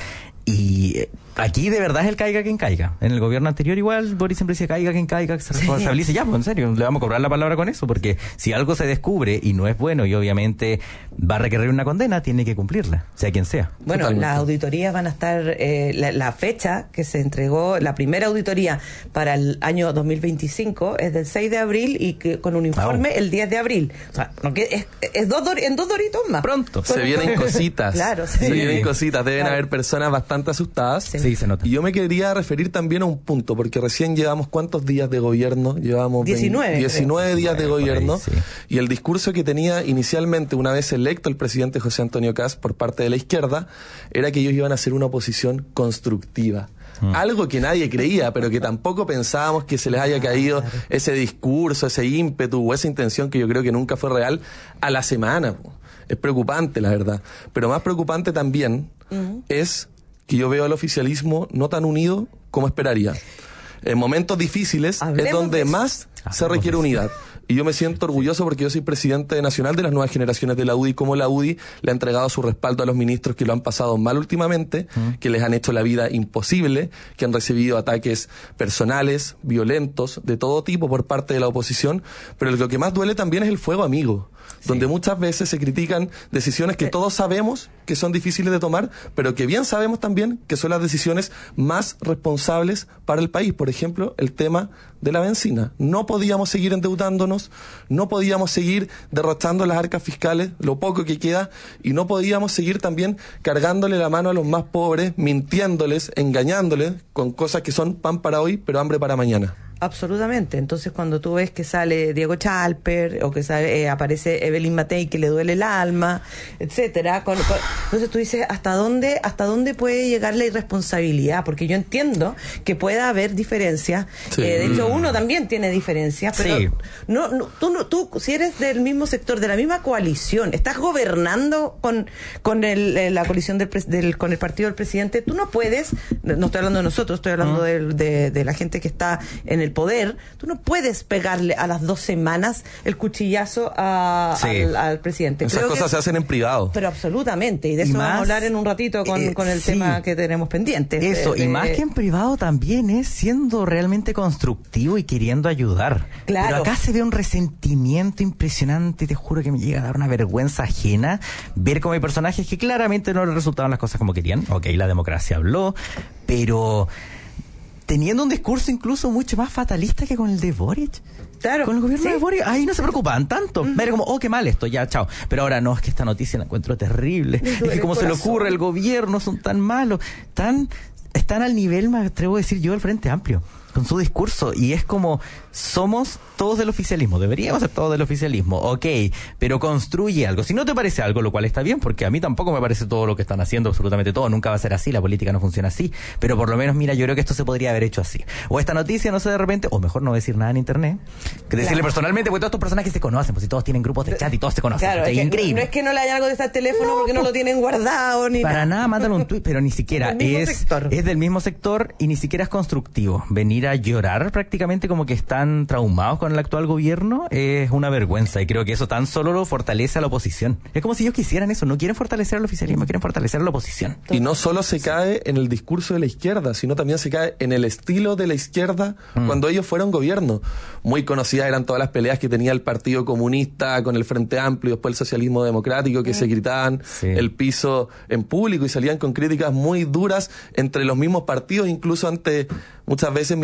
Y aquí de verdad es el caiga quien caiga. En el gobierno anterior igual Boris siempre decía caiga quien caiga, que se responsabilice. Sí. Ya, pues en serio, le vamos a cobrar la palabra con eso, porque si algo se descubre y no es bueno y obviamente va a requerir una condena, tiene que cumplirla, sea quien sea. Bueno, totalmente. Las auditorías van a estar, eh, la, la fecha que se entregó, la primera auditoría para el año dos mil veinticinco es del seis de abril y que con un informe oh. el diez de abril. O sea, no, que es, es dos dor- en dos doritos más. Pronto. Se vienen cositas. Claro, sí. Se vienen cositas. Deben claro. haber personas bastante asustadas. Sí. Sí, se nota. Y yo me quería referir también a un punto, porque recién llevamos ¿cuántos días de gobierno? Llevamos diecinueve, diecinueve días de gobierno. Ahí, sí. Y el discurso que tenía inicialmente, una vez electo el presidente José Antonio Kast por parte de la izquierda, era que ellos iban a hacer una oposición constructiva. Mm. Algo que nadie creía, pero que tampoco pensábamos que se les haya caído ese discurso, ese ímpetu o esa intención que yo creo que nunca fue real a la semana. Es preocupante, la verdad. Pero más preocupante también mm. es que yo veo al oficialismo no tan unido como esperaría. En momentos difíciles Hablemos es donde más Hablemos se requiere unidad. Y yo me siento orgulloso porque yo soy presidente nacional de las nuevas generaciones de la U D I, como la U D I le ha entregado su respaldo a los ministros que lo han pasado mal últimamente, mm. que les han hecho la vida imposible, que han recibido ataques personales, violentos, de todo tipo por parte de la oposición. Pero lo que más duele también es el fuego amigo, sí. donde muchas veces se critican decisiones que todos sabemos que son difíciles de tomar, pero que bien sabemos también que son las decisiones más responsables para el país. Por ejemplo, el tema de la benzina. No podíamos seguir endeudándonos, no podíamos seguir derrochando las arcas fiscales, lo poco que queda, y no podíamos seguir también cargándole la mano a los más pobres, mintiéndoles, engañándoles con cosas que son pan para hoy, pero hambre para mañana. Absolutamente. Entonces, cuando tú ves que sale Diego Chalper o que sale, eh, aparece Evelyn Matei que le duele el alma, etcétera, con, con, entonces tú dices hasta dónde hasta dónde puede llegar la irresponsabilidad, porque yo entiendo que pueda haber diferencias. Sí. Eh, de hecho, uno también tiene diferencias, pero sí. no, no, tú no, tú si eres del mismo sector, de la misma coalición, estás gobernando con con el, la coalición del, del con el partido del presidente, tú no puedes, no estoy hablando de nosotros, estoy hablando uh-huh. de, de, de la gente que está en el poder, tú no puedes pegarle a las dos semanas el cuchillazo a, sí. al, al presidente. Esas Creo cosas que, se hacen en privado. Pero absolutamente, y de eso y más, vamos a hablar en un ratito con, eh, con el sí. tema que tenemos pendiente. Eso, de, y más que en privado también es siendo realmente constructivo y queriendo ayudar. Claro. Pero acá se ve un resentimiento impresionante, te juro que me llega a dar una vergüenza ajena ver cómo hay personajes que claramente no les resultaban las cosas como querían. Ok, la democracia habló, pero teniendo un discurso incluso mucho más fatalista que con el de Boric. Claro. Con el gobierno ¿sí? de Boric, ahí no se preocupaban tanto. Uh-huh. Era como, oh, qué mal esto, ya, chao. Pero ahora no, es que esta noticia la encuentro terrible. Es que como se le ocurre el gobierno, son tan malos, tan, están al nivel, me atrevo a decir yo, del Frente Amplio, con su discurso. Y es como, somos todos del oficialismo, deberíamos ser todos del oficialismo, ok, pero construye algo. Si no te parece algo, lo cual está bien, porque a mí tampoco me parece todo lo que están haciendo, absolutamente todo, nunca va a ser así, la política no funciona así, pero por lo menos, mira, yo creo que esto se podría haber hecho así. O esta noticia, no sé, de repente, o mejor no decir nada en internet, que decirle claro. personalmente, porque todos estos personajes se conocen, pues si todos tienen grupos de chat y todos se conocen, claro, es, es que increíble. No es que no le hayan algo de este teléfono no, porque no lo tienen guardado ni para nada. nada, mándale un tweet, pero ni siquiera es, es del mismo sector y ni siquiera es constructivo. Venir a llorar prácticamente como que están traumados con el actual gobierno es una vergüenza, y creo que eso tan solo lo fortalece a la oposición. Es como si ellos quisieran eso, no quieren fortalecer al oficialismo, quieren fortalecer a la oposición. Y no solo se cae en el discurso de la izquierda, sino también se cae en el estilo de la izquierda mm. cuando ellos fueron gobierno. Muy conocidas eran todas las peleas que tenía el Partido Comunista con el Frente Amplio, después el Socialismo Democrático, que mm. se gritaban sí. el piso en público y salían con críticas muy duras entre los mismos partidos, incluso ante muchas veces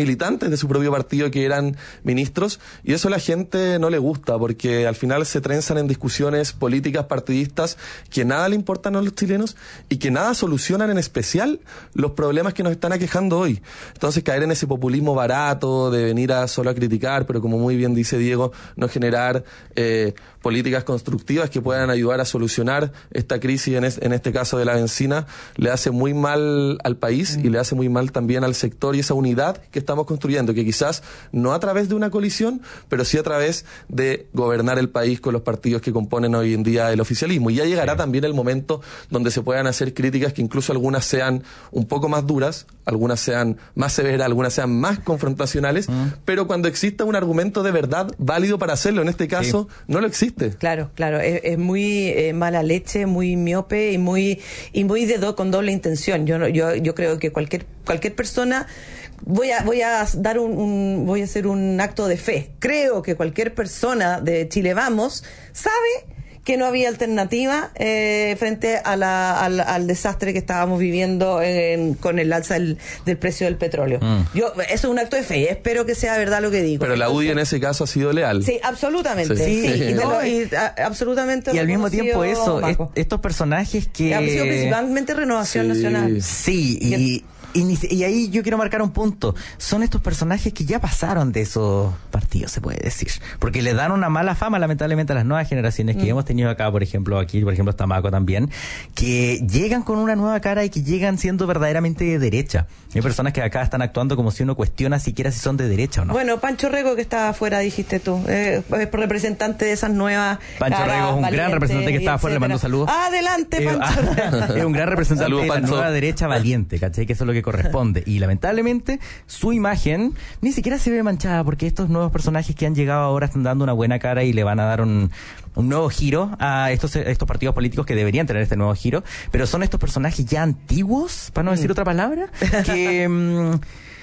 militantes de su propio partido que eran ministros, y eso a la gente no le gusta, porque al final se trenzan en discusiones políticas partidistas que nada le importan a los chilenos y que nada solucionan, en especial los problemas que nos están aquejando hoy. Entonces caer en ese populismo barato de venir a solo a criticar, pero como muy bien dice Diego, no generar eh, políticas constructivas que puedan ayudar a solucionar esta crisis, en, es, en este caso de la bencina, le hace muy mal al país mm. y le hace muy mal también al sector y esa unidad que estamos construyendo, que quizás no a través de una coalición, pero sí a través de gobernar el país con los partidos que componen hoy en día el oficialismo. Y ya llegará sí. también el momento donde se puedan hacer críticas que incluso algunas sean un poco más duras, algunas sean más severas, algunas sean más confrontacionales, mm. pero cuando exista un argumento de verdad válido para hacerlo, en este caso sí. no lo existe. Claro, claro, es, es muy eh, mala leche, muy miope y muy y muy de do, con doble intención. Yo yo yo creo que cualquier cualquier persona Voy a voy a dar un, un voy a hacer un acto de fe. Creo que cualquier persona de Chile Vamos sabe que no había alternativa eh, frente a la, al, al desastre que estábamos viviendo en, con el alza del, del precio del petróleo. Mm. Yo eso es un acto de fe y espero que sea verdad lo que digo. Pero la U D I en ese caso ha sido leal. Sí, absolutamente. Sí, sí, sí. Y, no, lo, y a, absolutamente. Y al mismo tiempo eso, est, estos personajes que... Ha sido principalmente Renovación sí. Nacional. Sí, y... Y, y ahí yo quiero marcar un punto. Son estos personajes que ya pasaron de esos partidos, se puede decir. Porque le dan una mala fama, lamentablemente, a las nuevas generaciones que mm. hemos tenido acá, por ejemplo, aquí, por ejemplo, está Maco también, que llegan con una nueva cara y que llegan siendo verdaderamente de derecha. Hay personas que acá están actuando como si uno cuestiona siquiera si son de derecha o no. Bueno, Pancho Rego, que estaba afuera, dijiste tú, eh, es representante de esas nuevas Pancho caras, Rego es un valiente, gran representante que estaba afuera, le mando saludos. Adelante, Pancho eh, ah, es un gran representante Saludos, de la Pancho. nueva derecha valiente, ¿cachai? Que eso es lo que corresponde. Y lamentablemente su imagen ni siquiera se ve manchada, porque estos nuevos personajes que han llegado ahora están dando una buena cara y le van a dar un, un nuevo giro a estos, a estos partidos políticos que deberían tener este nuevo giro, pero son estos personajes ya antiguos, para no decir mm. otra palabra, que... Mm,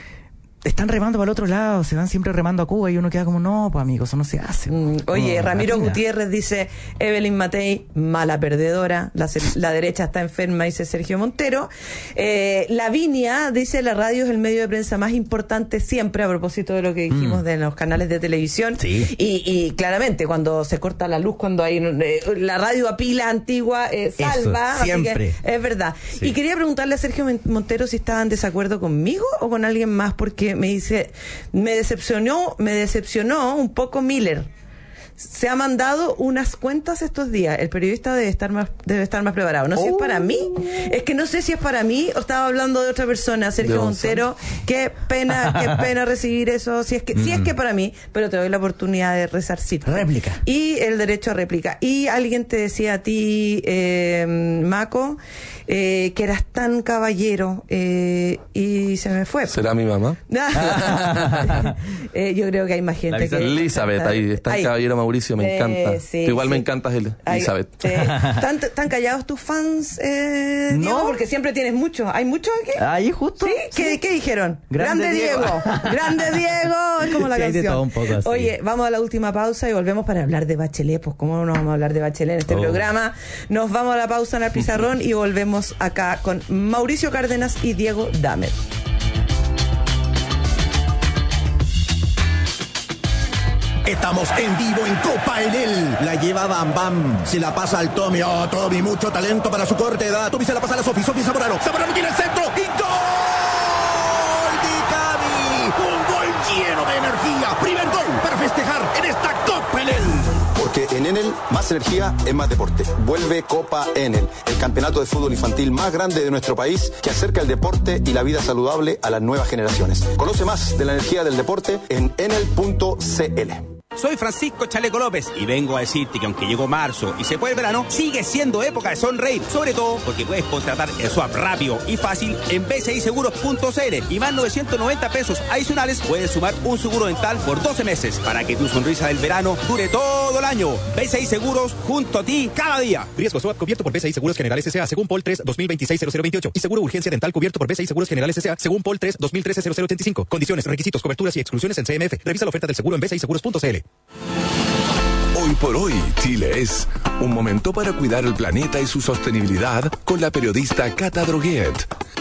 están remando para el otro lado, se van siempre remando a Cuba y uno queda como, no, pues amigos, eso no se hace. Mm, oye, no, Ramiro latina. Gutiérrez dice, Evelyn Matei, mala perdedora, la, la derecha está enferma, dice Sergio Montero. Eh, Lavinia dice, la radio es el medio de prensa más importante siempre, a propósito de lo que dijimos mm. de los canales de televisión. Sí. Y, y claramente, cuando se corta la luz, cuando hay eh, la radio a pila antigua, eh, salva. Eso, siempre. Así que es verdad. Sí. Y quería preguntarle a Sergio Montero si estaba en desacuerdo conmigo o con alguien más, porque me dice, me decepcionó, me decepcionó un poco Miller. Se ha mandado unas cuentas estos días. El periodista debe estar más, debe estar más preparado. No sé oh. si es para mí. Es que no sé si es para mí o estaba hablando de otra persona, Sergio Montero. Qué pena, qué pena recibir eso. Si es que, mm. si es que para mí, pero te doy la oportunidad de resarcir. Réplica. Y el derecho a réplica. Y alguien te decía a ti, eh, Maco, eh, que eras tan caballero, eh, y se me fue. ¿Será mi mamá? eh, yo creo que hay más gente que... Elizabeth, ahí está el caballero Mauricio, me eh, encanta. Sí, igual sí. me encanta él, Elizabeth. Eh, ¿Están tan callados tus fans, eh, no, Diego? Porque siempre tienes muchos. ¿Hay muchos aquí? Ahí justo. ¿Sí? ¿Qué, sí. ¿Qué dijeron? Grande, Grande Diego. Diego. Grande Diego. Es como la sí, canción. De todo un poco así. Oye, vamos a la última pausa y volvemos para hablar de Bachelet. Pues cómo no vamos a hablar de Bachelet en este oh. programa. Nos vamos a la pausa en el pizarrón y volvemos acá con Mauricio Cárdenas y Diego Damer. Estamos en vivo en Copa Enel. La lleva Bam Bam. Se la pasa al Tommy. Oh, Tommy, mucho talento para su corta edad. Tommy se la pasa a la Sofi. Sofi Zamorano. Zamorano tiene el centro. ¡Y gol de Gaby! Un gol lleno de energía. Primer gol para festejar en esta Copa Enel. Porque en Enel más energía es más deporte. Vuelve Copa Enel, el campeonato de fútbol infantil más grande de nuestro país que acerca el deporte y la vida saludable a las nuevas generaciones. Conoce más de la energía del deporte en enel punto c l. Soy Francisco Chaleco López y vengo a decirte que aunque llegó marzo y se fue el verano, sigue siendo época de sonreír, sobre todo porque puedes contratar el swap rápido y fácil en b c i seguros punto c l y más novecientos noventa pesos adicionales puedes sumar un seguro dental por doce meses para que tu sonrisa del verano dure todo el año. B C I Seguros, junto a ti cada día. Riesgo swap cubierto por B C I Seguros Generales S A según P O L tres dos mil veintiséis cero cero veintiocho y seguro urgencia dental cubierto por B C I Seguros Generales S A según P O L tres dos mil trece cero cero ochenta y cinco. Condiciones, requisitos, coberturas y exclusiones en C M F. Revisa la oferta del seguro en b c i seguros punto c l. Hoy por hoy, Chile es un momento para cuidar el planeta y su sostenibilidad con la periodista Cata Droguet.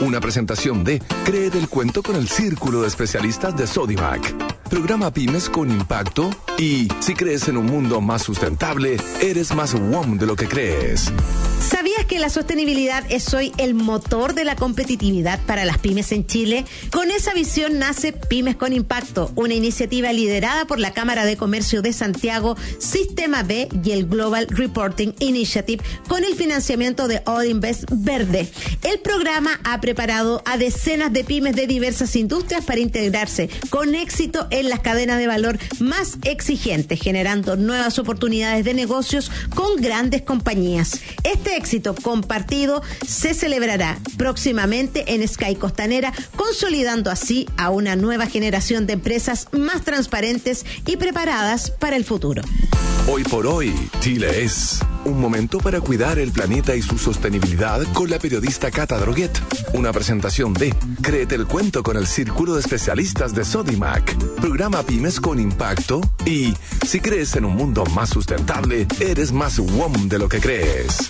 Una presentación de Créete el cuento con el Círculo de Especialistas de Sodimac. Programa Pymes con impacto y si crees en un mundo más sustentable, eres más W O M de lo que crees. ¿Sabías que la sostenibilidad es hoy el motor de la competitividad para las pymes en Chile? Con esa visión nace Pymes con Impacto, una iniciativa liderada por la Cámara de Comercio de Santiago, Sistema B y el Global Reporting Initiative con el financiamiento de Odinvest Verde. El programa ha preparado a decenas de pymes de diversas industrias para integrarse con éxito en las cadenas de valor más exigentes, generando nuevas oportunidades de negocios con grandes compañías. Este éxito compartido se celebrará próximamente en Sky Costanera, consolidando así a una nueva generación de empresas más transparentes y preparadas para el futuro. Hoy por hoy, Chile es un momento para cuidar el planeta y su sostenibilidad con la periodista Cata Droguet. Una presentación de Créete el cuento con el Círculo de Especialistas de Sodimac. Programa Pymes con Impacto y si crees en un mundo más sustentable, eres más W O M de lo que crees.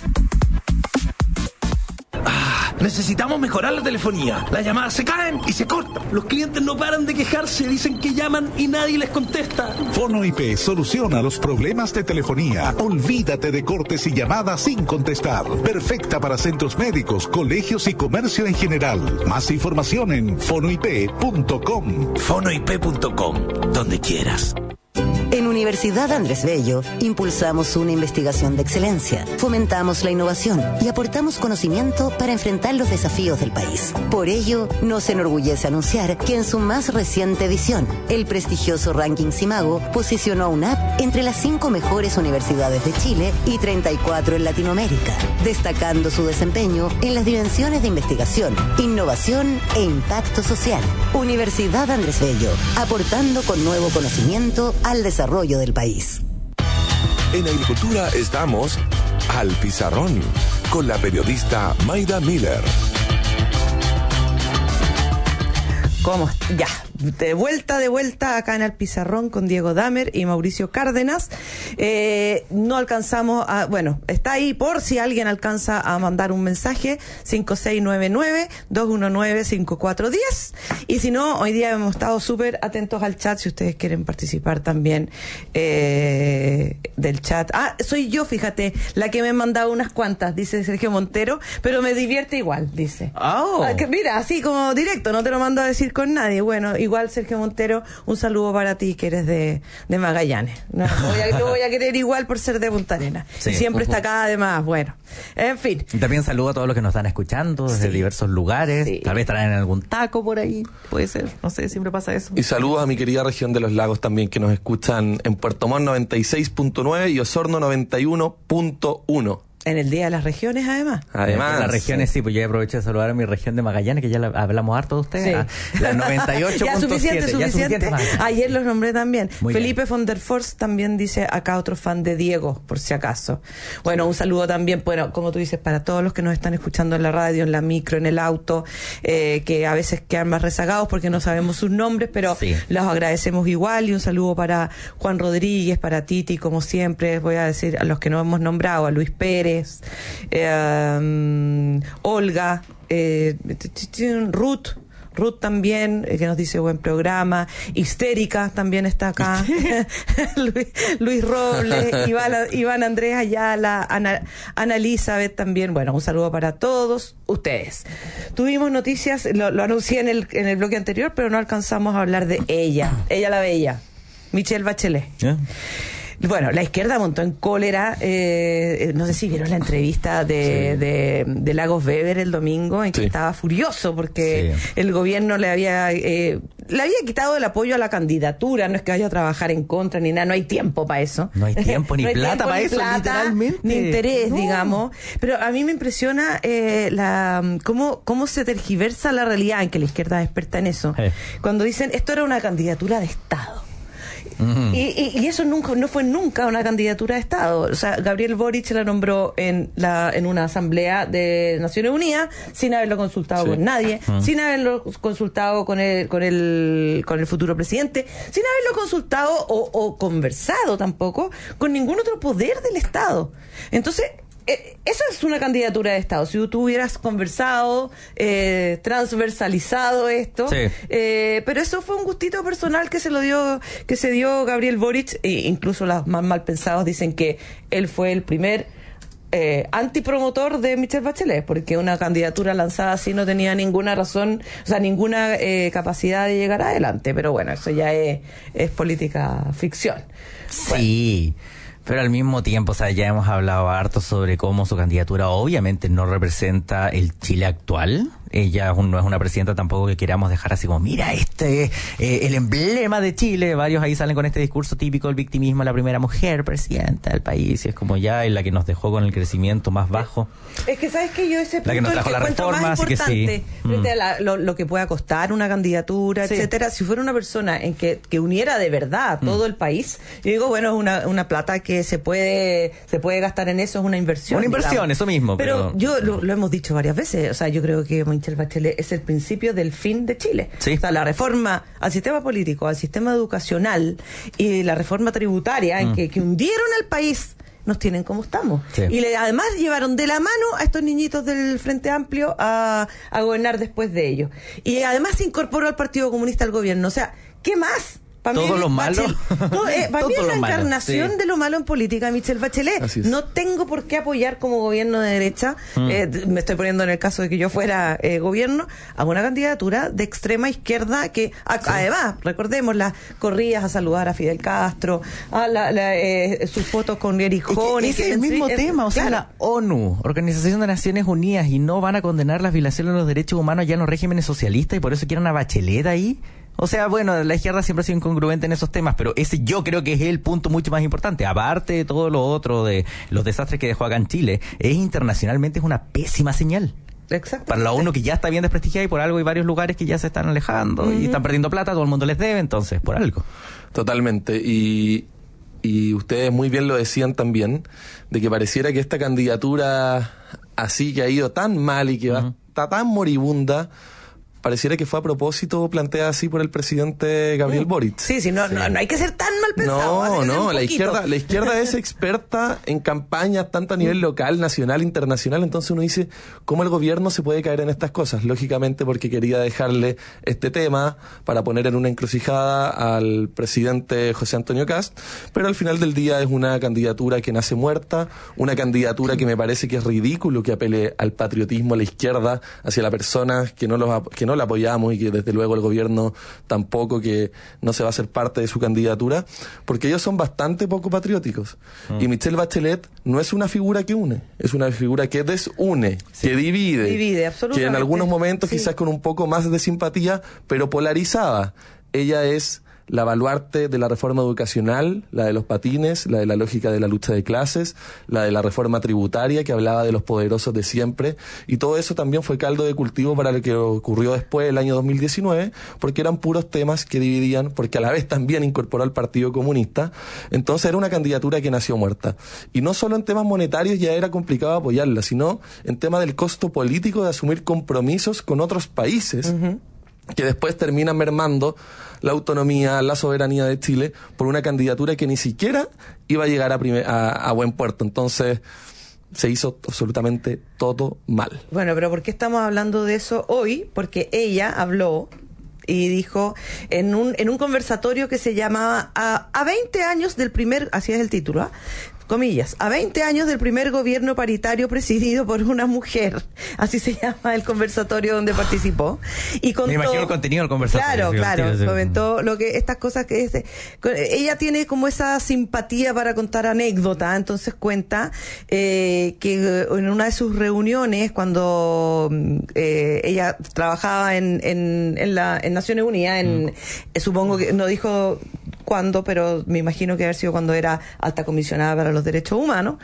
Necesitamos mejorar la telefonía. Las llamadas se caen y se cortan. Los clientes no paran de quejarse, dicen que llaman y nadie les contesta. Fono I P soluciona los problemas de telefonía. Olvídate de cortes y llamadas sin contestar. Perfecta para centros médicos, colegios y comercio en general. Más información en fono i p punto com. fono i p punto com, donde quieras. En Universidad Andrés Bello impulsamos una investigación de excelencia, fomentamos la innovación y aportamos conocimiento para enfrentar los desafíos del país. Por ello, nos enorgullece anunciar que en su más reciente edición, el prestigioso ranking Simago posicionó a UNAP entre las cinco mejores universidades de Chile y treinta y cuatro en Latinoamérica, destacando su desempeño en las dimensiones de investigación, innovación e impacto social. Universidad Andrés Bello, aportando con nuevo conocimiento al desarrollo desarrollo del país. En Agricultura estamos al Pizarrón con la periodista Mayda Miller. ¿Cómo? Ya, de vuelta, de vuelta acá en el Pizarrón con Diego Damer y Mauricio Cárdenas. Eh, no alcanzamos a, bueno, está ahí por si alguien alcanza a mandar un mensaje, cinco seis nueve nueve, dos uno nueve, cinco cuatro uno cero. Y si no, hoy día hemos estado súper atentos al chat, si ustedes quieren participar también eh, del chat. Ah, soy yo, fíjate, la que me ha mandado unas cuantas, dice Sergio Montero, pero me divierte igual, dice. Oh. Ah, que mira, así como directo, no te lo mando a decir con nadie. Bueno, igual Sergio Montero, un saludo para ti que eres de, de Magallanes. No, voy a, lo voy a querer igual por ser de Punta Arenas. Sí. Siempre está acá además, bueno. En fin. Y también saludo a todos los que nos están escuchando desde sí. diversos lugares. Sí. Tal vez traen algún taco por ahí, puede ser, no sé, siempre pasa eso. Y saludos a mi querida región de los lagos también, que nos escuchan en Puerto Montt noventa y seis punto nueve y Osorno noventa y uno punto uno. En el Día de las Regiones, además. Además. En las regiones, sí. sí, pues yo aprovecho de saludar a mi región de Magallanes, que ya la, hablamos harto de ustedes. Sí. La noventa y ocho punto siete. Ya suficiente, suficiente. Ya suficiente. Ayer los nombré también. Muy Felipe bien. von der Forst también dice acá otro fan de Diego, por si acaso. Bueno, un saludo también, bueno, como tú dices, para todos los que nos están escuchando en la radio, en la micro, en el auto, eh, que a veces quedan más rezagados porque no sabemos sus nombres, pero sí. los agradecemos igual. Y un saludo para Juan Rodríguez, para Titi, como siempre, voy a decir a los que no hemos nombrado, a Luis Pérez, Eh, um, Olga, eh, Ruth, Ruth también, eh, que nos dice buen programa, Histérica también está acá, Luis, Luis Robles, Iván, Iván Andrés Ayala, Ana, Ana Elizabeth también. Bueno, un saludo para todos ustedes. Tuvimos noticias, lo, lo anuncié en el, en el bloque anterior, pero no alcanzamos a hablar de ella, ella la bella, Michelle Bachelet. ¿Eh? Bueno, la izquierda montó en cólera, eh, no sé si vieron la entrevista de, sí. de, de Lagos Weber el domingo, en que sí. estaba furioso porque sí. el gobierno le había eh, le había quitado el apoyo a la candidatura, no es que vaya a trabajar en contra ni nada, no hay tiempo para eso. No hay tiempo ni no hay plata tiempo, para ni eso, plata, literalmente. Ni interés, no. digamos. Pero a mí me impresiona eh, la cómo, cómo se tergiversa la realidad, en que la izquierda es experta en eso. Sí. Cuando dicen, esto era una candidatura de Estado. Uh-huh. Y, y, y eso nunca no fue nunca una candidatura de Estado. O sea, Gabriel Boric la nombró en la en una asamblea de Naciones Unidas sin haberlo consultado sí. con nadie, uh-huh. sin haberlo consultado con el con el con el futuro presidente, sin haberlo consultado o, o conversado tampoco con ningún otro poder del Estado. Entonces, eh, esa es una candidatura de Estado. Si tú hubieras conversado, eh, transversalizado esto, sí. eh, pero eso fue un gustito personal que se lo dio, que se dio Gabriel Boric, e incluso los más mal pensados dicen que él fue el primer eh, antipromotor de Michelle Bachelet, porque una candidatura lanzada así no tenía ninguna razón, o sea, ninguna eh, capacidad de llegar adelante. Pero bueno, eso ya es, es política ficción. Sí. Bueno. Pero al mismo tiempo, o sea, ya hemos hablado harto sobre cómo su candidatura obviamente no representa el Chile actual. Ella no es una presidenta tampoco que queramos dejar así como, mira, este es eh, el emblema de Chile. Varios ahí salen con este discurso típico del victimismo, la primera mujer presidenta del país, y es como ya en la que nos dejó con el crecimiento más bajo. Es que sabes que yo ese punto la que nos trajo el que la encuentro reforma, más así que importante sí. frente mm. a la, lo, lo que pueda costar una candidatura, sí. etcétera, si fuera una persona en que, que uniera de verdad a todo mm. el país, yo digo, bueno, es una, una plata que se puede se puede gastar en eso, es una inversión. Una inversión, digamos. Eso mismo. Pero, pero yo lo, lo hemos dicho varias veces, o sea, yo creo que Michelle Bachelet es el principio del fin de Chile. Sí. O sea, la reforma al sistema político, al sistema educacional y la reforma tributaria en mm. que, que hundieron al país, nos tienen como estamos. Sí. Y le, además llevaron de la mano a estos niñitos del Frente Amplio a, a gobernar después de ellos. Y además se incorporó al Partido Comunista al gobierno. O sea, ¿qué más? Para todo mí, lo malo. Todo, eh, para mí es la encarnación sí. de lo malo en política, Michelle Bachelet. No tengo por qué apoyar como gobierno de derecha, mm. eh, me estoy poniendo en el caso de que yo fuera eh, gobierno, a una candidatura de extrema izquierda que, a, sí. además, recordemos las corridas a saludar a Fidel Castro, a la, la, eh, sus fotos con Erich Honecker. Es, que, es el mismo es, tema, o sea, claro. La ONU, Organización de Naciones Unidas, y no van a condenar las violaciones de los derechos humanos ya en los regímenes socialistas y por eso quieren a Bachelet ahí. O sea, bueno, la izquierda siempre ha sido incongruente en esos temas, pero ese yo creo que es el punto mucho más importante. Aparte de todo lo otro, de los desastres que dejó acá en Chile, es internacionalmente es una pésima señal. Exacto. Para la ONU, que ya está bien desprestigiada y por algo hay varios lugares que ya se están alejando uh-huh. y están perdiendo plata, todo el mundo les debe, entonces, por algo. Totalmente. Y, y ustedes muy bien lo decían también, de que pareciera que esta candidatura así que ha ido tan mal y que uh-huh. va, está tan moribunda, pareciera que fue a propósito planteada así por el presidente Gabriel uh, Boric. Sí, sí, no, sí. No, no hay que ser tan mal pensado. No, no, la izquierda, la izquierda es experta en campañas tanto a nivel local, nacional, internacional, entonces uno dice, ¿cómo el gobierno se puede caer en estas cosas? Lógicamente porque quería dejarle este tema para poner en una encrucijada al presidente José Antonio Kast, pero al final del día es una candidatura que nace muerta, una candidatura que me parece que es ridículo que apele al patriotismo a la izquierda, hacia la persona que no los que no la apoyamos y que desde luego el gobierno tampoco, que no se va a hacer parte de su candidatura, porque ellos son bastante poco patrióticos. Mm. Y Michelle Bachelet no es una figura que une, es una figura que desune, sí. que divide, divide absolutamente. Que en algunos momentos sí. quizás con un poco más de simpatía, pero polarizada. Ella es la baluarte de la reforma educacional, la de los patines, la de la lógica de la lucha de clases, la de la reforma tributaria que hablaba de los poderosos de siempre, y todo eso también fue caldo de cultivo para lo que ocurrió después del año dos mil diecinueve, porque eran puros temas que dividían, porque a la vez también incorporó al Partido Comunista. Entonces era una candidatura que nació muerta. Y no solo en temas monetarios ya era complicado apoyarla, sino en tema del costo político de asumir compromisos con otros países, uh-huh. que después terminan mermando la autonomía, la soberanía de Chile por una candidatura que ni siquiera iba a llegar a, primer, a, a buen puerto. Entonces se hizo absolutamente todo mal. Bueno, pero ¿por qué estamos hablando de eso hoy? Porque ella habló y dijo en un en un conversatorio que se llamaba a, a veinte años del primer, así es el título, ¿eh? comillas, a veinte años del primer gobierno paritario presidido por una mujer, así se llama el conversatorio donde participó, y contó, me imagino el contenido del conversatorio. Claro, claro, comentó lo que estas cosas que es, ella tiene como esa simpatía para contar anécdotas, entonces cuenta eh, que en una de sus reuniones cuando eh, ella trabajaba en en, en la en Naciones Unidas, en mm. eh, supongo que no dijo cuándo, pero me imagino que haber sido cuando era alta comisionada para los derechos humanos,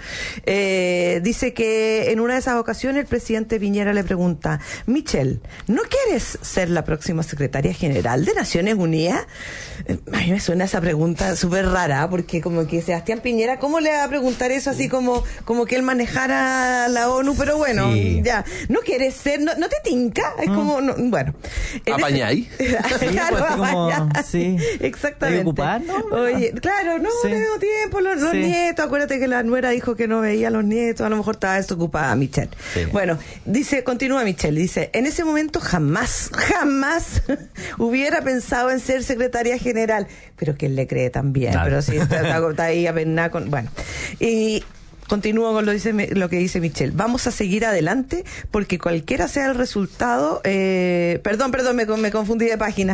eh, dice que en una de esas ocasiones el presidente Piñera le pregunta, Michelle, ¿no quieres ser la próxima secretaria general de Naciones Unidas? A mí me suena esa pregunta súper rara, porque como que Sebastián Piñera, ¿cómo le va a preguntar eso así como, como que él manejara la ONU? Pero bueno, sí. ya, ¿no quieres ser? ¿No, no te tinca? Es mm. como, no, bueno. ¿Apañáis? Claro, sí, pues, como, sí. Exactamente. Ah, no. Oye, claro, no, Sí. no tengo tiempo, los, los Sí. nietos, acuérdate que la nuera dijo que no veía a los nietos, a lo mejor estaba desocupada Michelle. Sí. Bueno, dice, continúa Michelle, dice, en ese momento jamás, jamás hubiera pensado en ser secretaria general, pero ¿quién le cree también? Nada. Pero sí, está, está, está ahí apenada con, bueno, y... Continúo con lo, dice, lo que dice Michelle. Vamos a seguir adelante porque cualquiera sea el resultado... Eh, perdón, perdón, me, me confundí de página.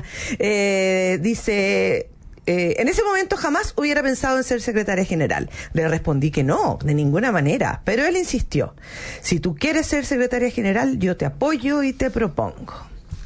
Eh, dice... Eh, en ese momento jamás hubiera pensado en ser secretaria general. Le respondí que no, de ninguna manera. Pero él insistió. Si tú quieres ser secretaria general, yo te apoyo y te propongo.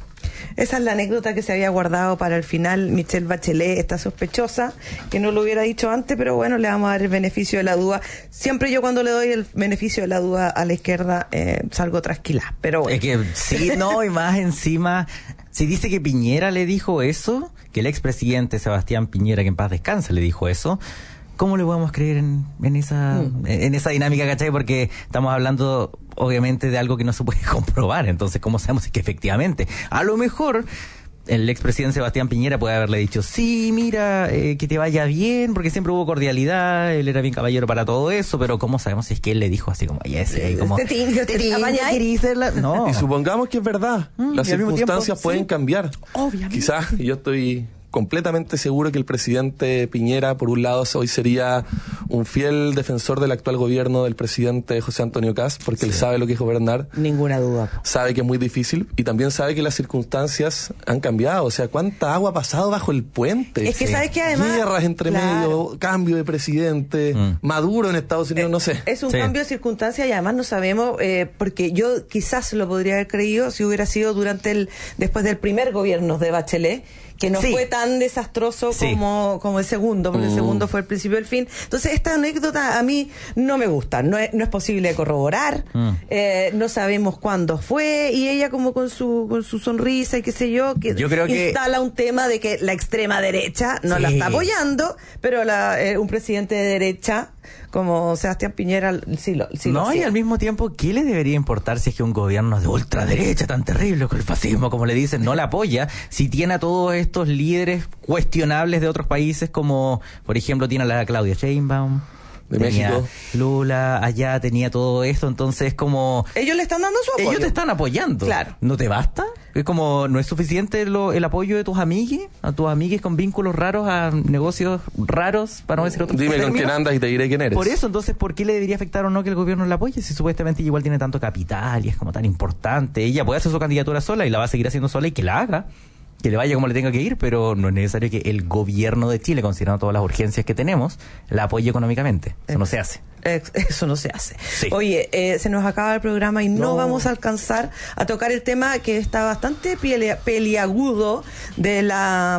Esa es la anécdota que se había guardado para el final. Michelle Bachelet está sospechosa, que no lo hubiera dicho antes, pero bueno, le vamos a dar el beneficio de la duda. Siempre yo cuando le doy el beneficio de la duda a la izquierda eh, salgo trasquilada, pero bueno. Es que sí, no, y más encima, si dice que Piñera le dijo eso, que el expresidente Sebastián Piñera, que en paz descanse, le dijo eso, ¿cómo le podemos creer en, en esa mm. en esa dinámica, cachai? Porque estamos hablando, obviamente, de algo que no se puede comprobar. Entonces, ¿cómo sabemos que efectivamente? A lo mejor el expresidente Sebastián Piñera puede haberle dicho, sí, mira, eh, que te vaya bien, porque siempre hubo cordialidad, él era bien caballero para todo eso, pero ¿cómo sabemos si es que él le dijo así como, ya ese, como, Te tingo, te tingo, ¿querís ser la-?" No. Y supongamos que es verdad, Mm, las y al mismo circunstancias tiempo, pueden sí. cambiar. Obviamente. Quizás, y yo estoy completamente seguro que el presidente Piñera, por un lado, hoy sería un fiel defensor del actual gobierno del presidente José Antonio Kast, porque sí. él sabe lo que es gobernar. Ninguna duda. Sabe que es muy difícil y también sabe que las circunstancias han cambiado. O sea, ¿cuánta agua ha pasado bajo el puente? Es que sí. sabes que además... Guerras entre claro. medio, cambio de presidente, mm. Maduro en Estados Unidos, eh, no sé. Es un sí. cambio de circunstancias y además no sabemos, eh, porque yo quizás lo podría haber creído si hubiera sido durante el, después del primer gobierno de Bachelet, que no sí. fue tan desastroso sí. como, como el segundo, porque mm. el segundo fue el principio del fin. Entonces, esta anécdota a mí no me gusta, no es, no es posible corroborar, mm. eh, no sabemos cuándo fue, y ella como con su con su sonrisa y qué sé yo, que yo creo instala que... un tema de que la extrema derecha no sí. la está apoyando, pero la, eh, un presidente de derecha como Sebastián Piñera sí lo sí No, lo y al mismo tiempo, ¿qué le debería importar si es que un gobierno de ultraderecha tan terrible con el fascismo, como le dicen, no la apoya, si tiene a todos estos líderes cuestionables de otros países, como por ejemplo tiene a la Claudia Sheinbaum, de tenía México, Lula, allá tenía todo esto, entonces como... Ellos le están dando su apoyo. Ellos te están apoyando. Claro. ¿No te basta? Es como, ¿no es suficiente lo, el apoyo de tus amigues? A tus amigues con vínculos raros, a negocios raros, para no decir otros Dime términos. con quién andas y te diré quién eres. Por eso, entonces, ¿por qué le debería afectar o no que el gobierno la apoye? Si supuestamente igual tiene tanto capital y es como tan importante. Ella puede hacer su candidatura sola y la va a seguir haciendo sola y que la haga. Que le vaya como le tenga que ir, pero no es necesario que el gobierno de Chile, considerando todas las urgencias que tenemos, la apoye económicamente. Eso no se hace. Eso no se hace. Sí. Oye, eh, se nos acaba el programa y no. no vamos a alcanzar a tocar el tema que está bastante peli- peliagudo de la...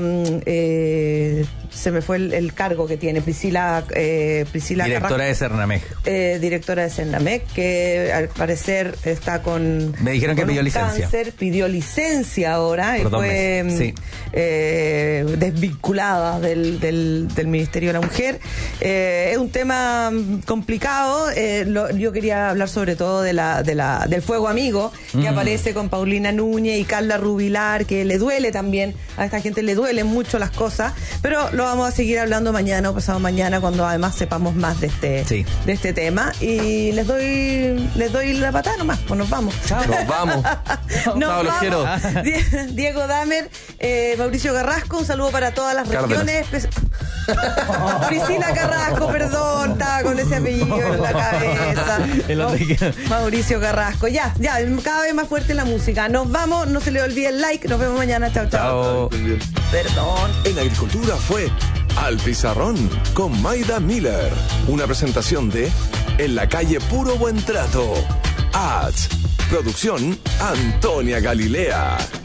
Eh, se me fue el, el cargo que tiene Priscila eh, Priscila directora Carrasco, de Cernamec. Eh, directora de Cernamec, que al parecer está con... Me dijeron que pidió licencia. Cáncer, pidió licencia ahora Por y fue sí. eh, desvinculada del, del, del Ministerio de la Mujer. Eh, es un tema complicado. Eh, lo, yo quería hablar sobre todo de la, de la, del fuego amigo que mm. aparece con Paulina Núñez y Carla Rubilar, que le duele también, a esta gente le duelen mucho las cosas, pero lo vamos a seguir hablando mañana o pasado mañana cuando además sepamos más de este sí. de este tema, y les doy les doy la patada nomás, pues nos vamos. Chao. Nos vamos. Nos Chao, los quiero. Diego Damer, eh, Mauricio Carrasco, un saludo para todas las regiones. Oh. Priscila Carrasco, perdón, estaba con ese apellido en la cabeza. El otro que... Mauricio Carrasco, ya, ya, cada vez más fuerte la música. Nos vamos, no se le olvide el like, nos vemos mañana, chao, chao. Chao. Perdón. En Agricultura fue Al Pizarrón con Maida Miller. Una presentación de En la calle Puro Buen Trato. Ads. Producción Antonia Galilea.